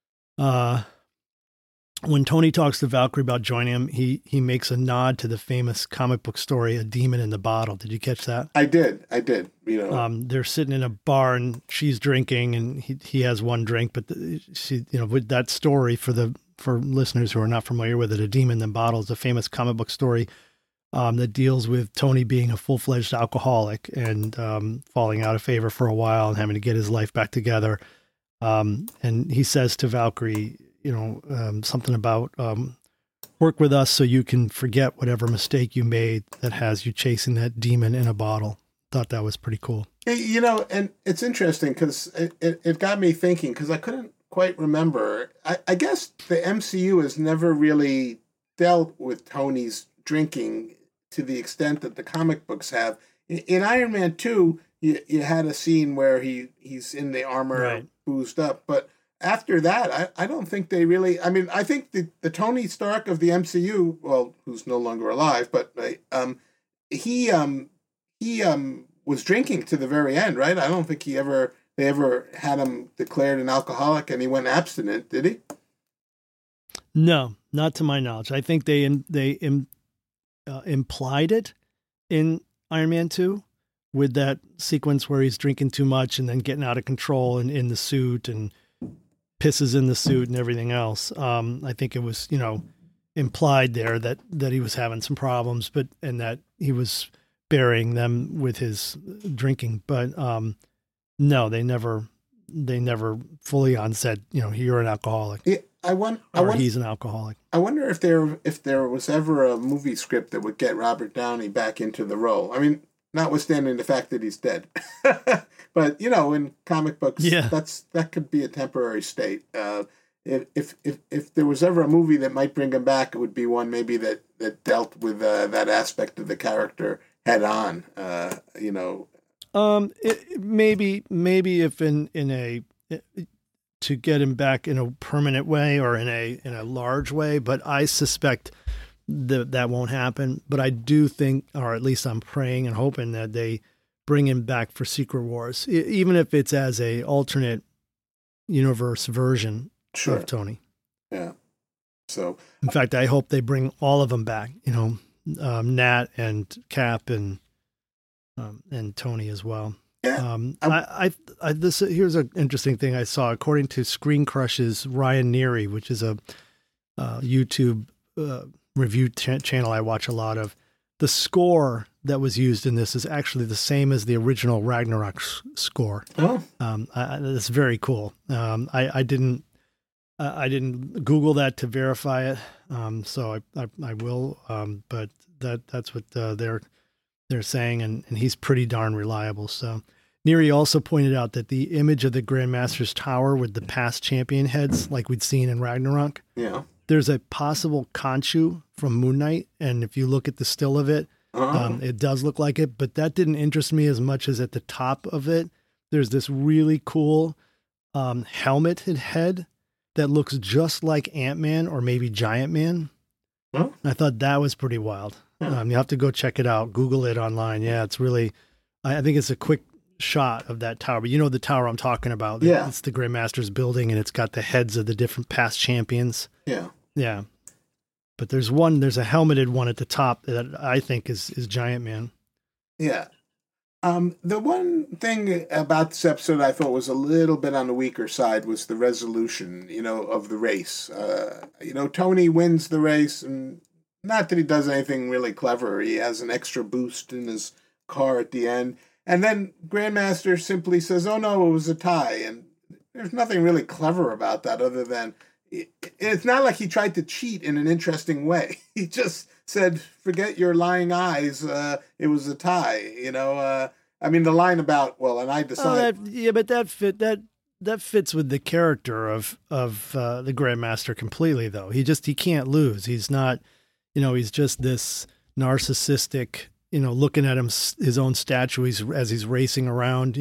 When Tony talks to Valkyrie about joining him, he makes a nod to the famous comic book story, A Demon in the Bottle. Did you catch that? I did. They're sitting in a bar and she's drinking, and he has one drink, but with that story, for listeners who are not familiar with it, A Demon in the Bottle is a famous comic book story that deals with Tony being a full-fledged alcoholic and falling out of favor for a while and having to get his life back together. And he says to Valkyrie, something about work with us so you can forget whatever mistake you made that has you chasing that demon in a bottle. Thought that was pretty cool. And it's interesting because it got me thinking, because I couldn't quite remember. I guess the MCU has never really dealt with Tony's drinking to the extent that the comic books have. In Iron Man 2, you had a scene where he's in the armor, right, boozed up, but after that, I don't think they really. I mean, I think the Tony Stark of the MCU, well, who's no longer alive, but he was drinking to the very end, right? I don't think they ever had him declared an alcoholic and he went abstinent, did he? No, not to my knowledge. I think they implied it in Iron Man 2 with that sequence where he's drinking too much and then getting out of control and in the suit and pisses in the suit and everything else. I think it was, implied there that he was having some problems, and that he was burying them with his drinking. But no, they never fully on said, you're an alcoholic. Yeah, he's an alcoholic. I wonder if there was ever a movie script that would get Robert Downey back into the role. I mean, notwithstanding the fact that he's dead. But in comic books, that could be a temporary state. If there was ever a movie that might bring him back, it would be one maybe that dealt with that aspect of the character head on. Maybe if in a to get him back in a permanent way or in a large way, but I suspect that won't happen. But I do think, or at least I'm praying and hoping that they bring him back for Secret Wars, even if it's as a alternate universe version of Tony. Yeah. So, in fact, I hope they bring all of them back. Nat and Cap and Tony as well. Yeah. Here's an interesting thing I saw. According to Screen Crush's Ryan Neary, which is a YouTube review channel I watch a lot of, the score that was used in this is actually the same as the original Ragnarok score. Oh, that's very cool. I didn't Google that to verify it, so I will. But that's what they're saying, and he's pretty darn reliable. So Neary also pointed out that the image of the Grandmaster's Tower with the past champion heads, like we'd seen in Ragnarok, there's a possible Khonshu from Moon Knight, and if you look at the still of it, it does look like it. But that didn't interest me as much as at the top of it, there's this really cool helmeted head that looks just like Ant-Man or maybe Giant Man. Oh. I thought that was pretty wild. You have to go check it out. Google it online. Yeah, it's really, I think it's a quick shot of that tower. But you know the tower I'm talking about. Yeah. It's the Grandmaster's building, and it's got the heads of the different past champions. Yeah. Yeah. But there's a helmeted one at the top that I think is Giant Man. Yeah. The one thing about this episode I thought was a little bit on the weaker side was the resolution, of the race. Tony wins the race, and not that he does anything really clever. He has an extra boost in his car at the end. And then Grandmaster simply says, "Oh no, it was a tie." And there's nothing really clever about that other than it's not like he tried to cheat in an interesting way. He just said, "Forget your lying eyes. It was a tie." The line about, and I decided. But that fits with the character of the Grandmaster completely, though. He can't lose. He's not, he's just this narcissistic, looking at his own statue as he's racing around,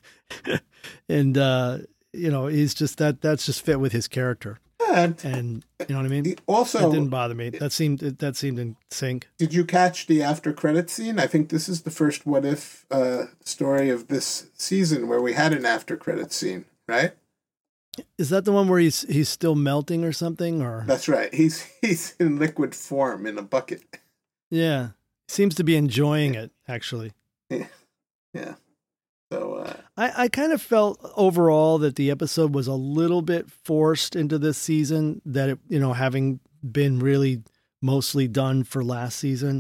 and he's just that's just fit with his character. And you know what I mean? Also, that didn't bother me. That seemed in sync. Did you catch the after credit scene? I think this is the first What If story of this season where we had an after credit scene, right? Is that the one where he's still melting or something? Or that's right. He's in liquid form in a bucket. Yeah, seems to be enjoying it actually. Yeah. So I kind of felt overall that the episode was a little bit forced into this season, that it, having been really mostly done for last season.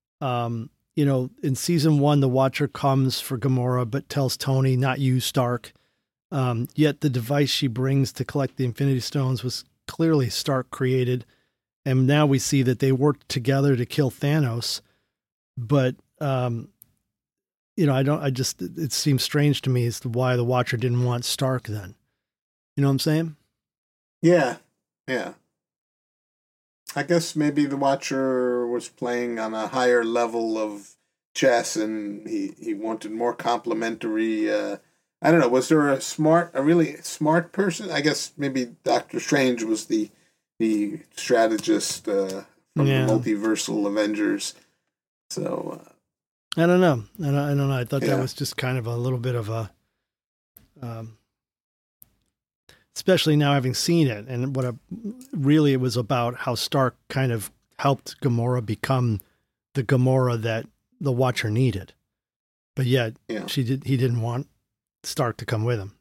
In season 1, the Watcher comes for Gamora, but tells Tony, "Not you, Stark." Yet the device she brings to collect the Infinity Stones was clearly Stark created. And now we see that they worked together to kill Thanos. But, it seems strange to me as to why the Watcher didn't want Stark then. You know what I'm saying? Yeah. Yeah. I guess maybe the Watcher was playing on a higher level of chess and he wanted more complimentary, I don't know, was there a really smart person? I guess maybe Doctor Strange was the strategist from the multiversal Avengers. So I don't know. I don't know. I thought that was just kind of a little bit of a, especially now having seen it, and really it was about how Stark kind of helped Gamora become the Gamora that the Watcher needed, but yet he didn't want Stark to come with him.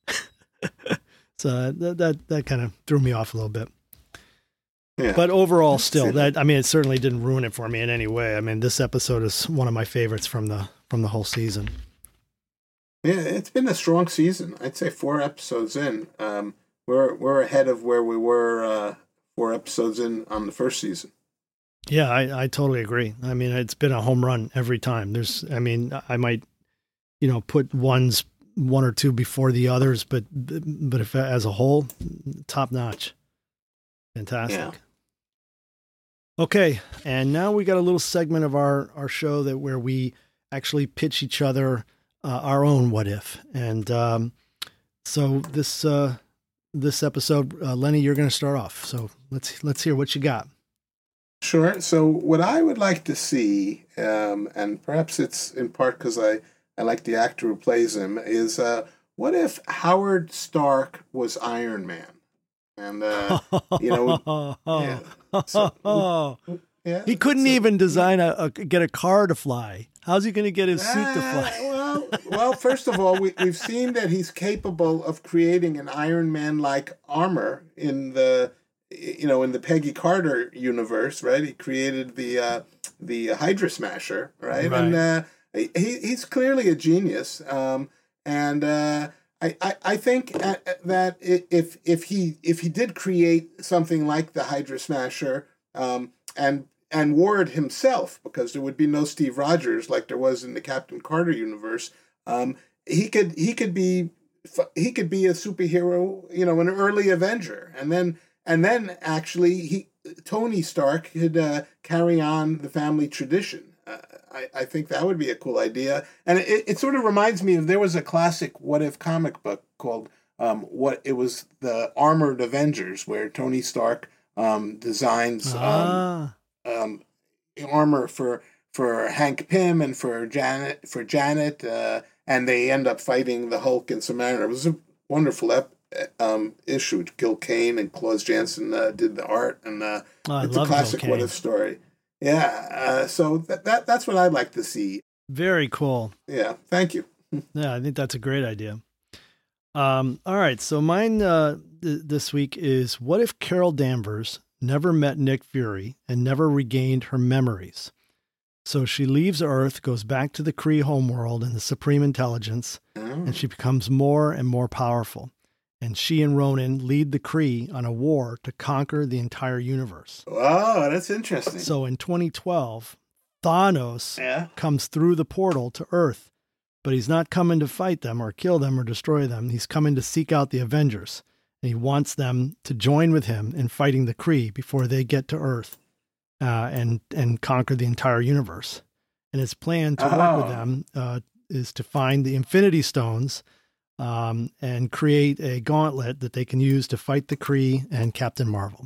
So that kind of threw me off a little bit. Yeah. But overall, still, it certainly didn't ruin it for me in any way. I mean, this episode is one of my favorites from the whole season. Yeah, it's been a strong season. I'd say 4 episodes in. We're ahead of where we were 4 episodes in on the first season. Yeah, I totally agree. I mean, it's been a home run every time. I might, put one or two before the others, but if as a whole, top notch. Fantastic. Yeah. Okay, and now we got a little segment of our show where we actually pitch each other our own what if. And so this episode, Lenny, you're going to start off. So let's hear what you got. Sure. So what I would like to see, and perhaps it's in part because I like the actor who plays him, is what if Howard Stark was Iron Man? And, yeah. So, yeah. He couldn't even design get a car to fly. How's he going to get his suit to fly? Well, first of all, we've seen that he's capable of creating an Iron Man-like armor in the Peggy Carter universe, right? He created the Hydra Smasher, right? And he's clearly a genius. I think that if he did create something like the Hydra Smasher, and wore it himself, because there would be no Steve Rogers like there was in the Captain Carter universe, he could be a superhero, an early Avenger, and then actually Tony Stark could carry on the family tradition. I think that would be a cool idea. And it sort of reminds me of, there was a classic What If comic book called it was the Armored Avengers, where Tony Stark designs armor for Hank Pym and for Janet, and they end up fighting the Hulk and Samara. It was a wonderful issue. Gil Kane and Claus Janson did the art, and it's a classic What If story. Yeah, so that's what I'd like to see. Very cool. Yeah, thank you. Yeah, I think that's a great idea. All right, so mine this week is, what if Carol Danvers never met Nick Fury and never regained her memories? So she leaves Earth, goes back to the Kree homeworld and the Supreme Intelligence, and she becomes more and more powerful. And she and Ronan lead the Kree on a war to conquer the entire universe. Wow, that's interesting. So in 2012, Thanos comes through the portal to Earth, but he's not coming to fight them or kill them or destroy them. He's coming to seek out the Avengers, and he wants them to join with him in fighting the Kree before they get to Earth and conquer the entire universe. And his plan to work with them is to find the Infinity Stones and create a gauntlet that they can use to fight the Kree and Captain Marvel.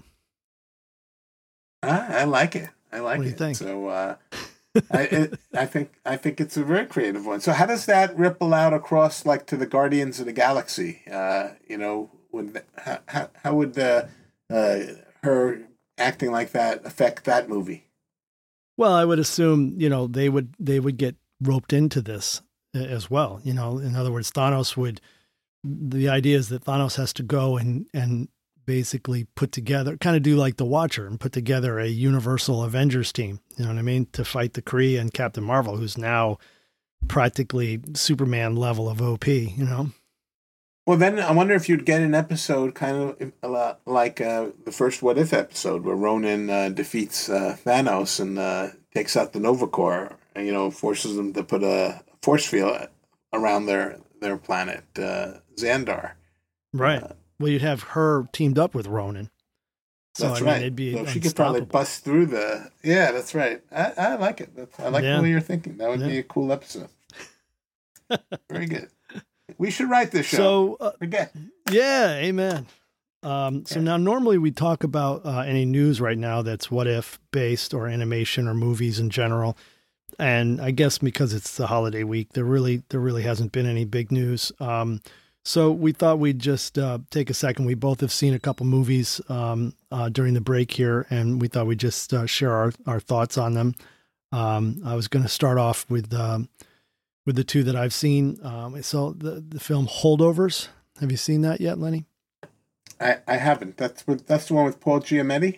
I like it. What do you think? So I think it's a very creative one. So how does that ripple out across, like, to the Guardians of the Galaxy? How would her acting like that affect that movie? Well, I would assume they would get roped into this as well. In other words, the idea is that Thanos has to go and basically put together, kind of do like the Watcher and put together a universal Avengers team, you know what I mean? To fight the Kree and Captain Marvel, who's now practically Superman level of OP, Well, then I wonder if you'd get an episode kind of a lot like the first What If episode, where Ronan defeats Thanos and takes out the Nova Corps, and, forces them to put a force field around their planet, Xandar. Right. Well, you'd have her teamed up with Ronan. So, that's right. It'd be so she could probably bust through the... Yeah, that's right. I like it. I like the way you're thinking. That would be a cool episode. Very good. We should write this show. So, Forget. Yeah, amen. So now normally we talk about any news right now that's what if based, or animation or movies in general. And I guess because it's the holiday week, there really hasn't been any big news. So we thought we'd just take a second. We both have seen a couple movies during the break here, and we thought we'd just share our thoughts on them. I was going to start off with the two that I've seen. So the film Holdovers. Have you seen that yet, Lenny? I haven't. That's the one with Paul Giamatti?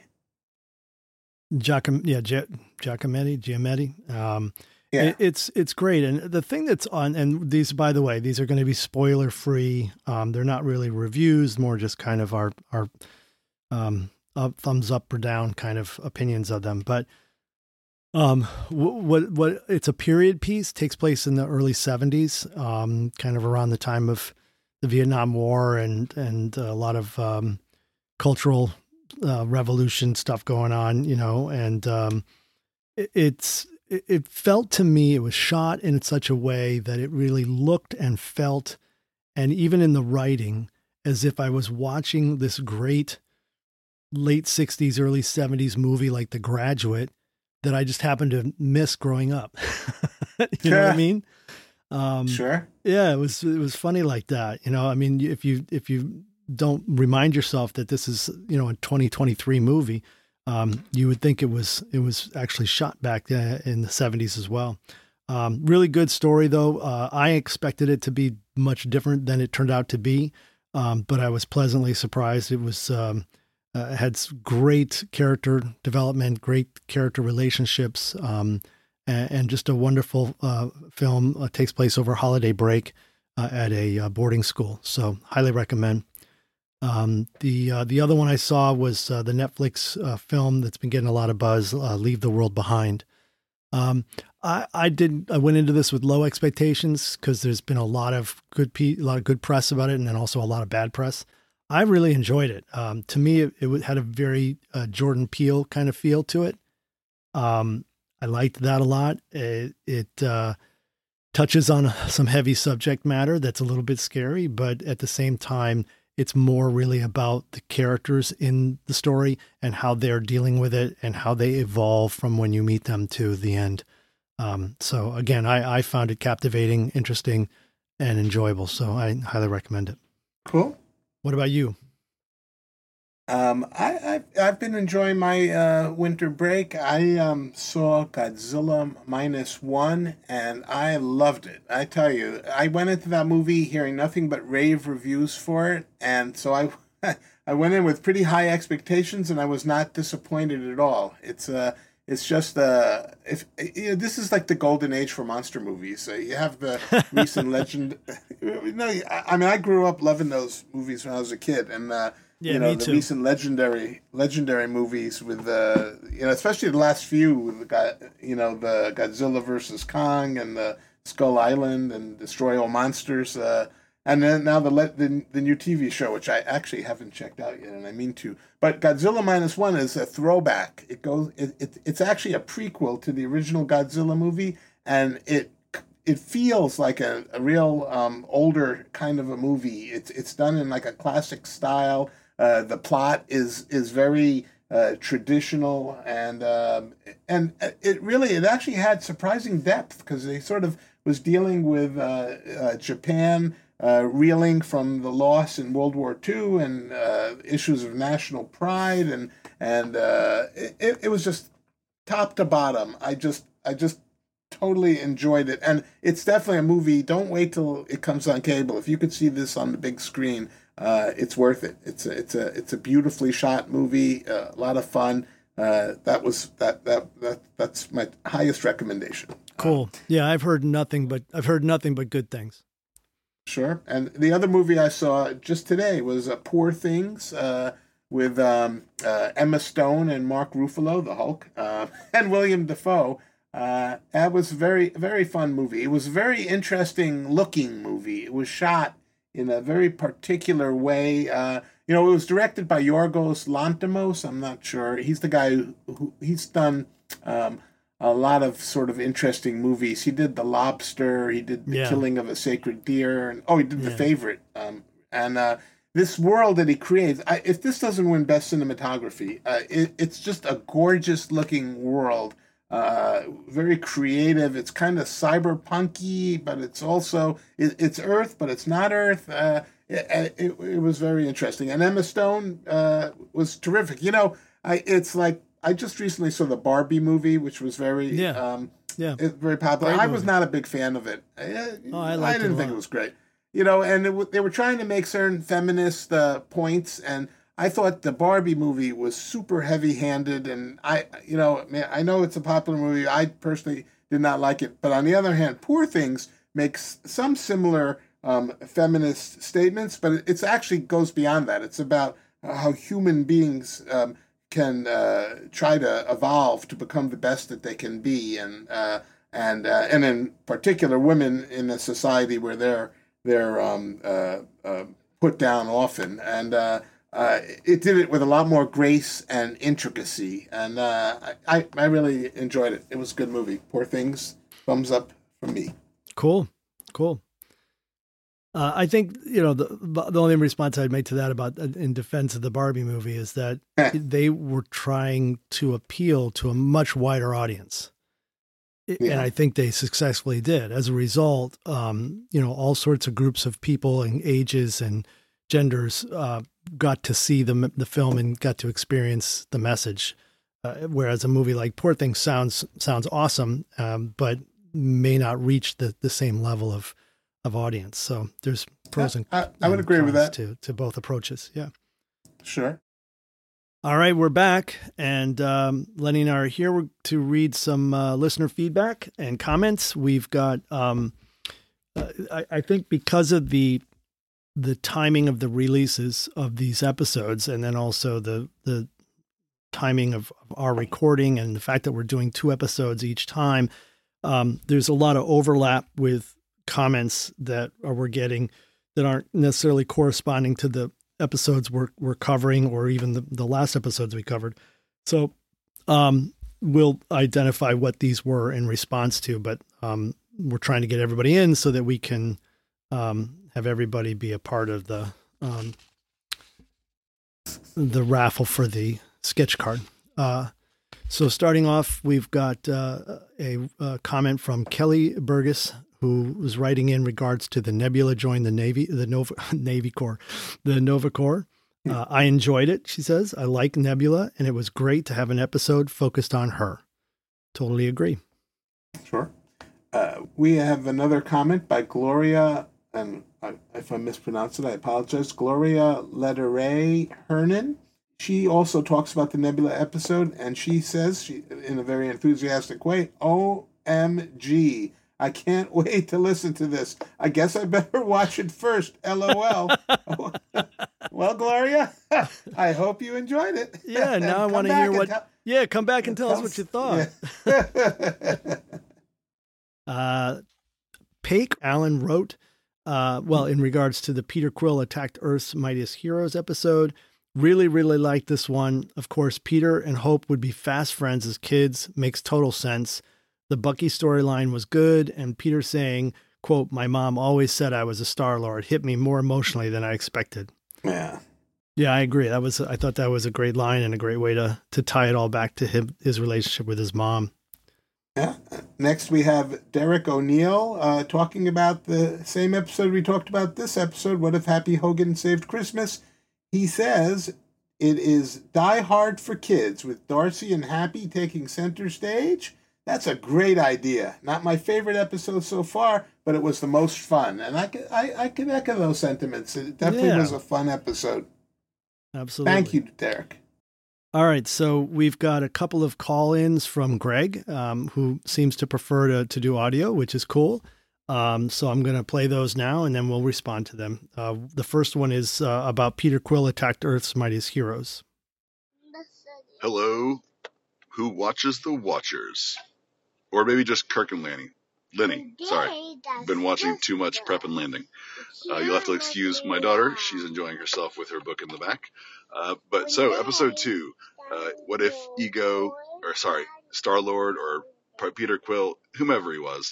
Giamatti. It's great. And the thing that's on, and these, by the way, these are going to be spoiler free. They're not really reviews, more just kind of our thumbs up or down kind of opinions of them. But what it's a period piece, takes place in the early 70s, kind of around the time of the Vietnam War and a lot of cultural revolution stuff going on, and it's it felt to me, it was shot in such a way that it really looked and felt, and even in the writing, as if I was watching this great late 60s, early 70s movie like The Graduate that I just happened to miss growing up. You know what I mean? Sure. Yeah, it was funny like that. You know, I mean, if you don't remind yourself that this is, you know, a 2023 movie, you would think it was actually shot back in the 70s as well. Really good story though. I expected it to be much different than it turned out to be. But I was pleasantly surprised. It was, had great character development, great character relationships, and just a wonderful film. Takes place over holiday break at a boarding school. So highly recommend. The other one I saw was the Netflix film that's been getting a lot of buzz, Leave the World Behind. I went into this with low expectations because there's been a lot of good press about it, and then also a lot of bad press. I really enjoyed it. To me, it had a very Jordan Peele kind of feel to it. I liked that a lot. It touches on some heavy subject matter that's a little bit scary, but at the same time, it's more really about the characters in the story and how they're dealing with it and how they evolve from when you meet them to the end. So again, I found it captivating, interesting, and enjoyable. So I highly recommend it. Cool. What about you? I've been enjoying my winter break. I saw Godzilla -1, and I loved it. I tell you, I went into that movie hearing nothing but rave reviews for it, and so I went in with pretty high expectations, and I was not disappointed at all. It's just if you know, this is like the golden age for monster movies. You have the recent legend. No, I mean I grew up loving those movies when I was a kid, and you know, the recent legendary movies with you know, especially the last few with the Godzilla versus Kong and the Skull Island and Destroy All Monsters, and then now the new TV show, which I actually haven't checked out yet, and I mean to. But Godzilla -1 is a throwback. It's actually a prequel to the original Godzilla movie, and it feels like a real older kind of a movie. It's done in like a classic style. The plot is very traditional, and it actually had surprising depth because they sort of was dealing with Japan reeling from the loss in World War II and issues of national pride, and it was just top to bottom. I just totally enjoyed it, and it's definitely a movie. Don't wait till it comes on cable. If you could see this on the big screen, it's worth it. It's a beautifully shot movie, a lot of fun. That's my highest recommendation. Cool. Yeah, I've heard nothing but good things. Sure. And the other movie I saw just today was Poor Things with Emma Stone and Mark Ruffalo, the Hulk, and William Dafoe. That was a very, very fun movie. It was a very interesting looking movie. It was shot in a very particular way. It was directed by Yorgos Lanthimos. I'm not sure. He's the guy who he's done a lot of sort of interesting movies. He did The Lobster. He did The Killing of a Sacred Deer. And he did The Favorite. And this world that he creates, if this doesn't win Best Cinematography, it's just a gorgeous looking world. Very creative. It's kind of cyberpunky, but it's also it's Earth, but it's not Earth. It was very interesting, and Emma Stone was terrific. It's like I just recently saw the Barbie movie, which was very very popular. I was not a big fan of it. I didn't think it was great. And they were trying to make certain feminist points, and I thought the Barbie movie was super heavy-handed, and I know it's a popular movie. I personally did not like it, but on the other hand, Poor Things makes some similar feminist statements, but it actually goes beyond that. It's about how human beings can try to evolve to become the best that they can be, and in particular, women in a society where they're put down often, and it did it with a lot more grace and intricacy, and I really enjoyed it. It was a good movie. Poor Things, thumbs up from me. Cool. I think, the only response I'd make to that about in defense of the Barbie movie is that they were trying to appeal to a much wider audience. Yeah. And I think they successfully did. As a result, all sorts of groups of people and ages and genders got to see the film and got to experience the message. Whereas a movie like Poor Things sounds awesome, but may not reach the same level of audience. So there's pros and cons. I would agree with that to both approaches. Yeah. Sure. All right, we're back, and Lenny and I are here to read some listener feedback and comments. We've got, I think, because of the timing of the releases of these episodes, and then also the timing of our recording, and the fact that we're doing 2 episodes each time, there's a lot of overlap with comments that we're getting that aren't necessarily corresponding to the episodes we're covering, or even the last episodes we covered. So we'll identify what these were in response to, but we're trying to get everybody in so that we can have everybody be a part of the raffle for the sketch card. So starting off, we've got a comment from Kelly Burgess, who was writing in regards to the Nebula joined the Navy Corps, the Nova Corps. I enjoyed it, she says. I like Nebula, and it was great to have an episode focused on her. Totally agree. Sure. We have another comment by Gloria, and if I mispronounce it, I apologize. Gloria Lederay Hernan. She also talks about the Nebula episode, and she says, in a very enthusiastic way, OMG. I can't wait to listen to this. I guess I better watch it first. LOL. Well, Gloria, I hope you enjoyed it. Yeah, now I want to hear what... come back and tell us what you thought. Yeah. Paik Allen wrote, in regards to the Peter Quill Attacked Earth's Mightiest Heroes episode, really, really liked this one. Of course, Peter and Hope would be fast friends as kids. Makes total sense. The Bucky storyline was good, and Peter saying, quote, "My mom always said I was a Star-Lord," hit me more emotionally than I expected. Yeah. Yeah, I agree. I thought that was a great line and a great way to tie it all back to his relationship with his mom. Yeah. Next, we have Derek O'Neill talking about the same episode we talked about this episode, What If Happy Hogan Saved Christmas? He says, it is Die Hard for kids, with Darcy and Happy taking center stage. That's a great idea. Not my favorite episode so far, but it was the most fun. And I can echo those sentiments. It definitely was a fun episode. Absolutely. Thank you, Derek. All right. So we've got a couple of call-ins from Greg, who seems to prefer to do audio, which is cool. So I'm going to play those now, and then we'll respond to them. The first one is about Peter Quill Attacked Earth's Mightiest Heroes. Hello. Who watches the Watchers? Or maybe just Kirk and Lenny. Sorry. Been watching too much Prep and Landing. You'll have to excuse my daughter. She's enjoying herself with her book in the back. So episode 2, what if Star-Lord or Peter Quill, whomever he was,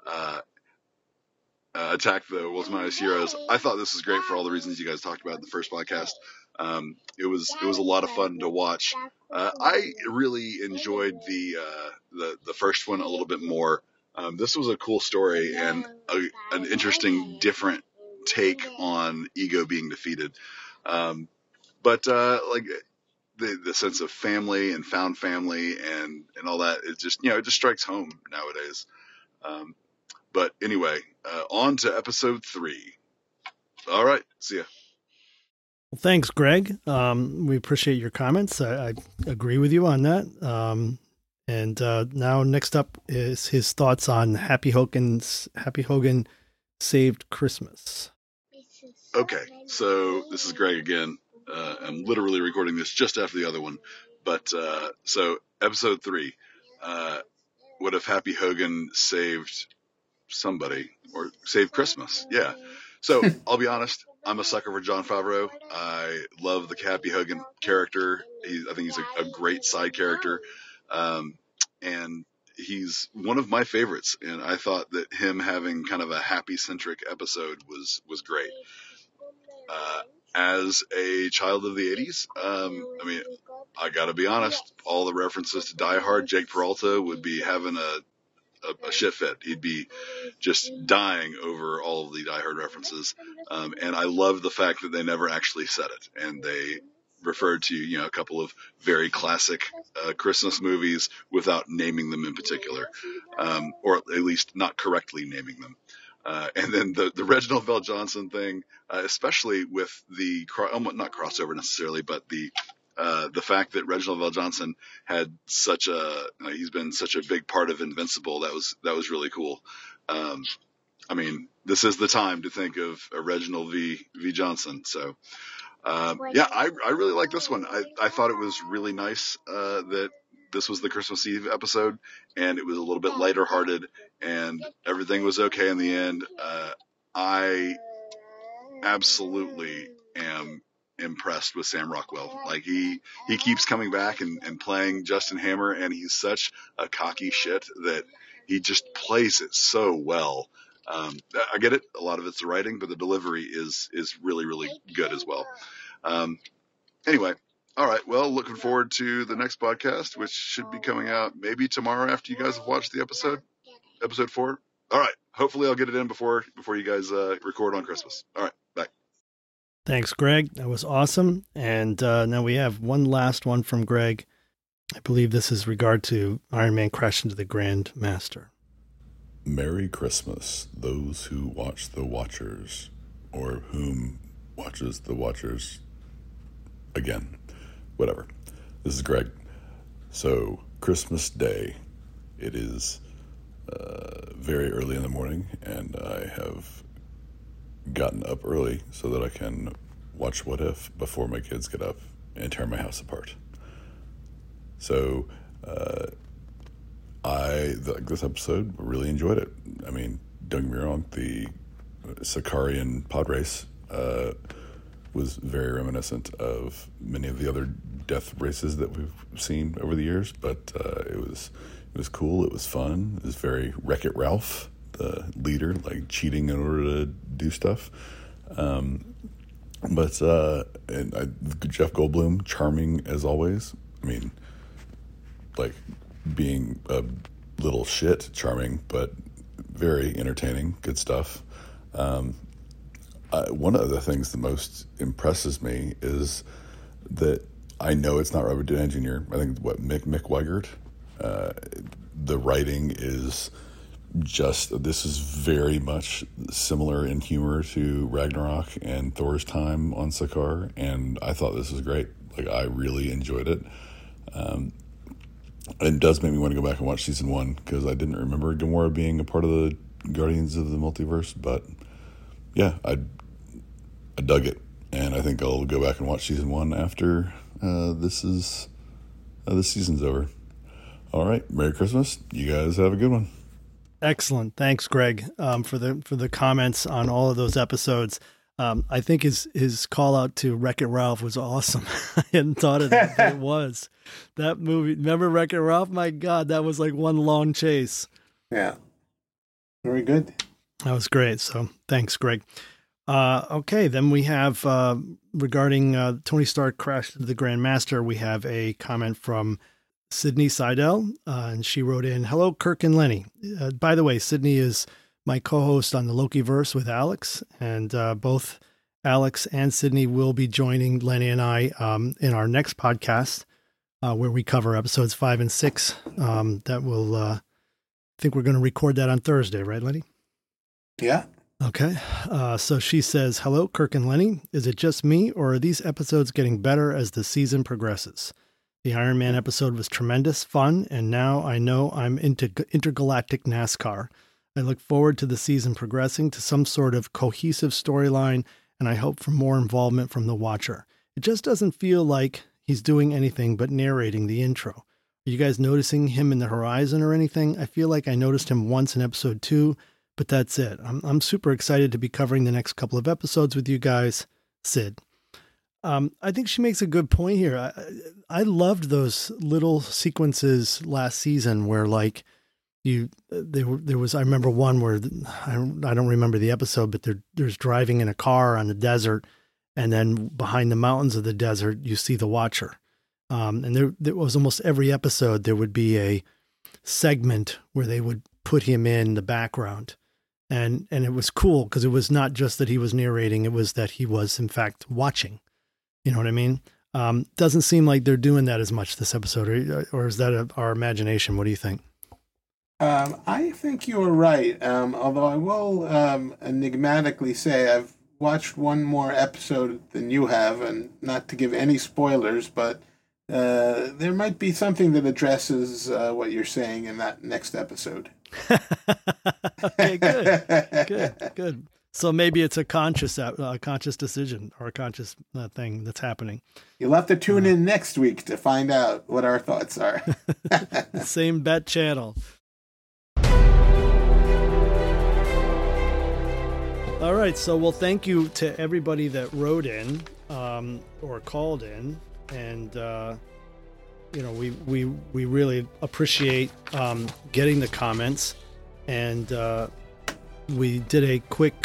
attacked the World's Mightiest Heroes. I thought this was great for all the reasons you guys talked about in the first podcast. It was a lot of fun to watch. I really enjoyed the first one a little bit more. This was a cool story and an interesting, different take on ego being defeated. But the sense of family and found family and all that, it just strikes home nowadays. But anyway, on to episode 3. All right, see ya. Well, thanks, Greg. We appreciate your comments. I agree with you on that. And now next up is his thoughts on Happy Hogan Saved Christmas. Okay, so this is Greg again. I'm literally recording this just after the other one. But so episode 3, what if Happy Hogan saved somebody or saved Christmas? Yeah. So I'll be honest, I'm a sucker for Jon Favreau. I love the Happy Hogan character. I think he's a great side character. And he's one of my favorites. And I thought that him having kind of a happy centric episode was great. As a child of the 80s, I mean, I gotta be honest, all the references to Die Hard, Jake Peralta would be having a shit fit. He'd be just dying over all of the Die Hard references. And I love the fact that they never actually said it. And they referred to, a couple of very classic Christmas movies without naming them in particular, or at least not correctly naming them. And then the Reginald Val Johnson thing, especially with the not crossover necessarily, but the fact that Reginald Val Johnson had he's been such a big part of Invincible, that was really cool. I mean, this is the time to think of a Reginald V. Johnson. So, I really like this one. I thought it was really nice that this was the Christmas Eve episode, and it was a little bit lighter hearted, and everything was okay in the end. I absolutely am impressed with Sam Rockwell. Like he keeps coming back and playing Justin Hammer, and he's such a cocky shit that he just plays it so well. I get it. A lot of it's the writing, but the delivery is really, really good as well. Anyway. All right. Well, looking forward to the next podcast, which should be coming out maybe tomorrow after you guys have watched the episode 4. All right. Hopefully I'll get it in before you guys record on Christmas. All right. Bye. Thanks, Greg. That was awesome. And now we have one last one from Greg. I believe this is regard to Iron Man Crash into the Grand Master. Merry Christmas, those who watch the Watchers, or whom watches the Watchers again. Whatever. This is Greg. So, Christmas Day. It is very early in the morning, and I have gotten up early so that I can watch What If before my kids get up and tear my house apart. So, this episode, really enjoyed it. I mean, don't get me wrong, the Sicarian pod race was very reminiscent of many of the other death races that we've seen over the years, but it was cool. It was fun. It was very Wreck-It Ralph, the leader, like cheating in order to do stuff. And Jeff Goldblum, charming as always. I mean, like being a little shit charming, but very entertaining. Good stuff. One of the things that most impresses me is that I know it's not Robert Downey Jr. I think Mick Weigert. The writing is this is very much similar in humor to Ragnarok and Thor's time on Sakaar, and I thought this was great. Like, I really enjoyed it. It does make me want to go back and watch season 1 because I didn't remember Gamora being a part of the Guardians of the Multiverse, but yeah, I dug it, and I think I'll go back and watch season 1 after this season's over. All right, Merry Christmas. You guys have a good one. Excellent. Thanks, Greg, for the comments on all of those episodes. I think his call out to Wreck-It Ralph was awesome. I hadn't thought of that, but it was. That movie, remember Wreck-It Ralph? My God, that was like one long chase. Yeah. Very good. That was great. So thanks, Greg. Okay, then we have regarding Tony Stark Crash into the Grand Master, we have a comment from Sydney Seidel, and she wrote in, "Hello, Kirk and Lenny. By the way, Sydney is my co-host on the Lokiverse with Alex, and both Alex and Sydney will be joining Lenny and I in our next podcast, where we cover episodes 5 and 6. That will, I think we're going to record that on Thursday, right, Lenny? Yeah. Okay. So she says, "Hello, Kirk and Lenny. Is it just me, or are these episodes getting better as the season progresses? The Iron Man episode was tremendous fun, and now I know I'm into intergalactic NASCAR. I look forward to the season progressing to some sort of cohesive storyline, and I hope for more involvement from the Watcher. It just doesn't feel like he's doing anything but narrating the intro. Are you guys noticing him in the horizon or anything? I feel like I noticed him once in episode 2, but that's it. I'm super excited to be covering the next couple of episodes with you guys. Sid. I think she makes a good point here. I loved those little sequences last season where like there was, I remember one where I don't remember the episode, but there's driving in a car on the desert, and then behind the mountains of the desert, you see the Watcher. And there was almost every episode, there would be a segment where they would put him in the background. And it was cool because it was not just that he was narrating, it was that he was in fact watching. You know what I mean? Doesn't seem like they're doing that as much this episode, or is that our imagination? What do you think? I think you're right. Although I will enigmatically say I've watched one more episode than you have, and not to give any spoilers, but there might be something that addresses what you're saying in that next episode. Okay, good. So maybe it's a conscious decision or a conscious thing that's happening. You'll have to tune in next week to find out what our thoughts are. Same bet channel. All right. So, well, thank you to everybody that wrote in or called in. And, we really appreciate getting the comments. And we did a quick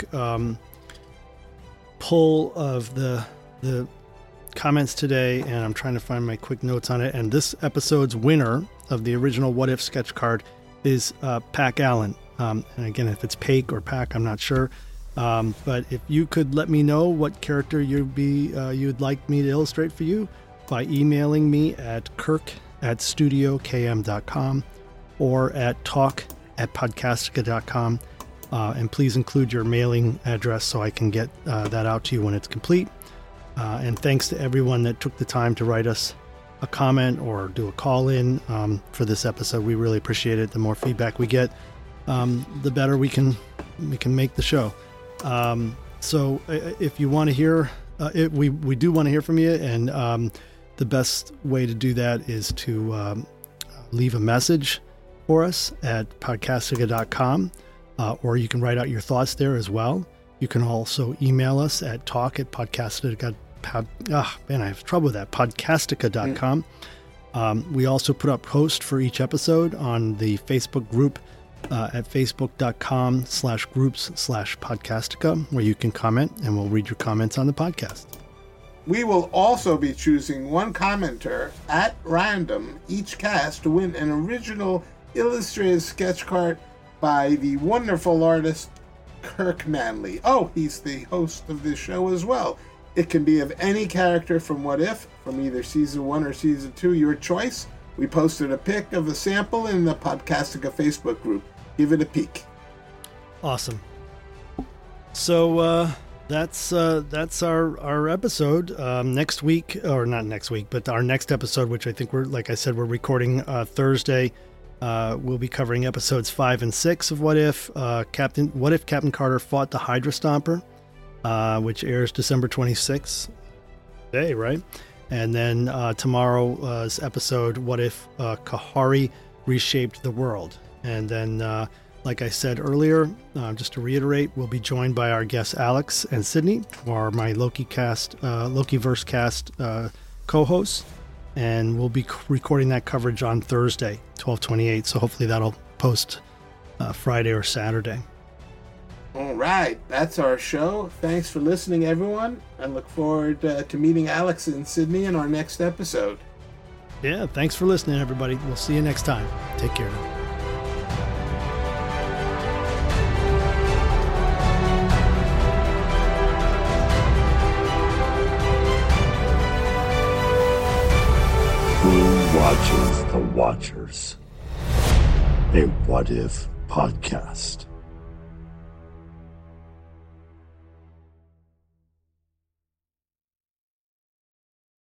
pull of the comments today, and I'm trying to find my quick notes on it. And this episode's winner of the original What If sketch card is Pac Allen. And again, if it's Pac or Pac, I'm not sure. But if you could let me know what character you'd like me to illustrate for you by emailing me at kirk@studiokm.com or at talk@podcastica.com. And please include your mailing address so I can get that out to you when it's complete. And thanks to everyone that took the time to write us a comment or do a call-in for this episode. We really appreciate it. The more feedback we get, the better we can make the show. So if you want to hear, we do want to hear from you, and the best way to do that is to leave a message for us at podcastica.com. Or you can write out your thoughts there as well. You can also email us at talk@podcastica.com. Man, I have trouble with that. Podcastica.com. We also put up posts for each episode on the Facebook group at facebook.com/groups/podcastica, where you can comment and we'll read your comments on the podcast. We will also be choosing one commenter at random each cast to win an original illustrated sketch card by the wonderful artist Kirk Manley. Oh, he's the host of this show as well. It can be of any character from What If, from either season 1 or season 2, your choice. We posted a pic of a sample in the Podcastica Facebook group. Give it a peek. Awesome. So that's our episode. Next week, or not next week, but our next episode, which I think we're recording Thursday. We'll be covering episodes 5 and 6 of What If. What If Captain Carter Fought the Hydra Stomper, which airs December 26th. Today, right? And then tomorrow's episode, What If Kahari Reshaped the World. And then, like I said earlier, just to reiterate, we'll be joined by our guests Alex and Sydney, who are my Lokiverse cast co-hosts. And we'll be recording that coverage on Thursday, 12/28. So hopefully that'll post Friday or Saturday. All right. That's our show. Thanks for listening, everyone. I look forward to meeting Alex and Sydney in our next episode. Yeah. Thanks for listening, everybody. We'll see you next time. Take care now. Who watches the Watchers? A What If podcast.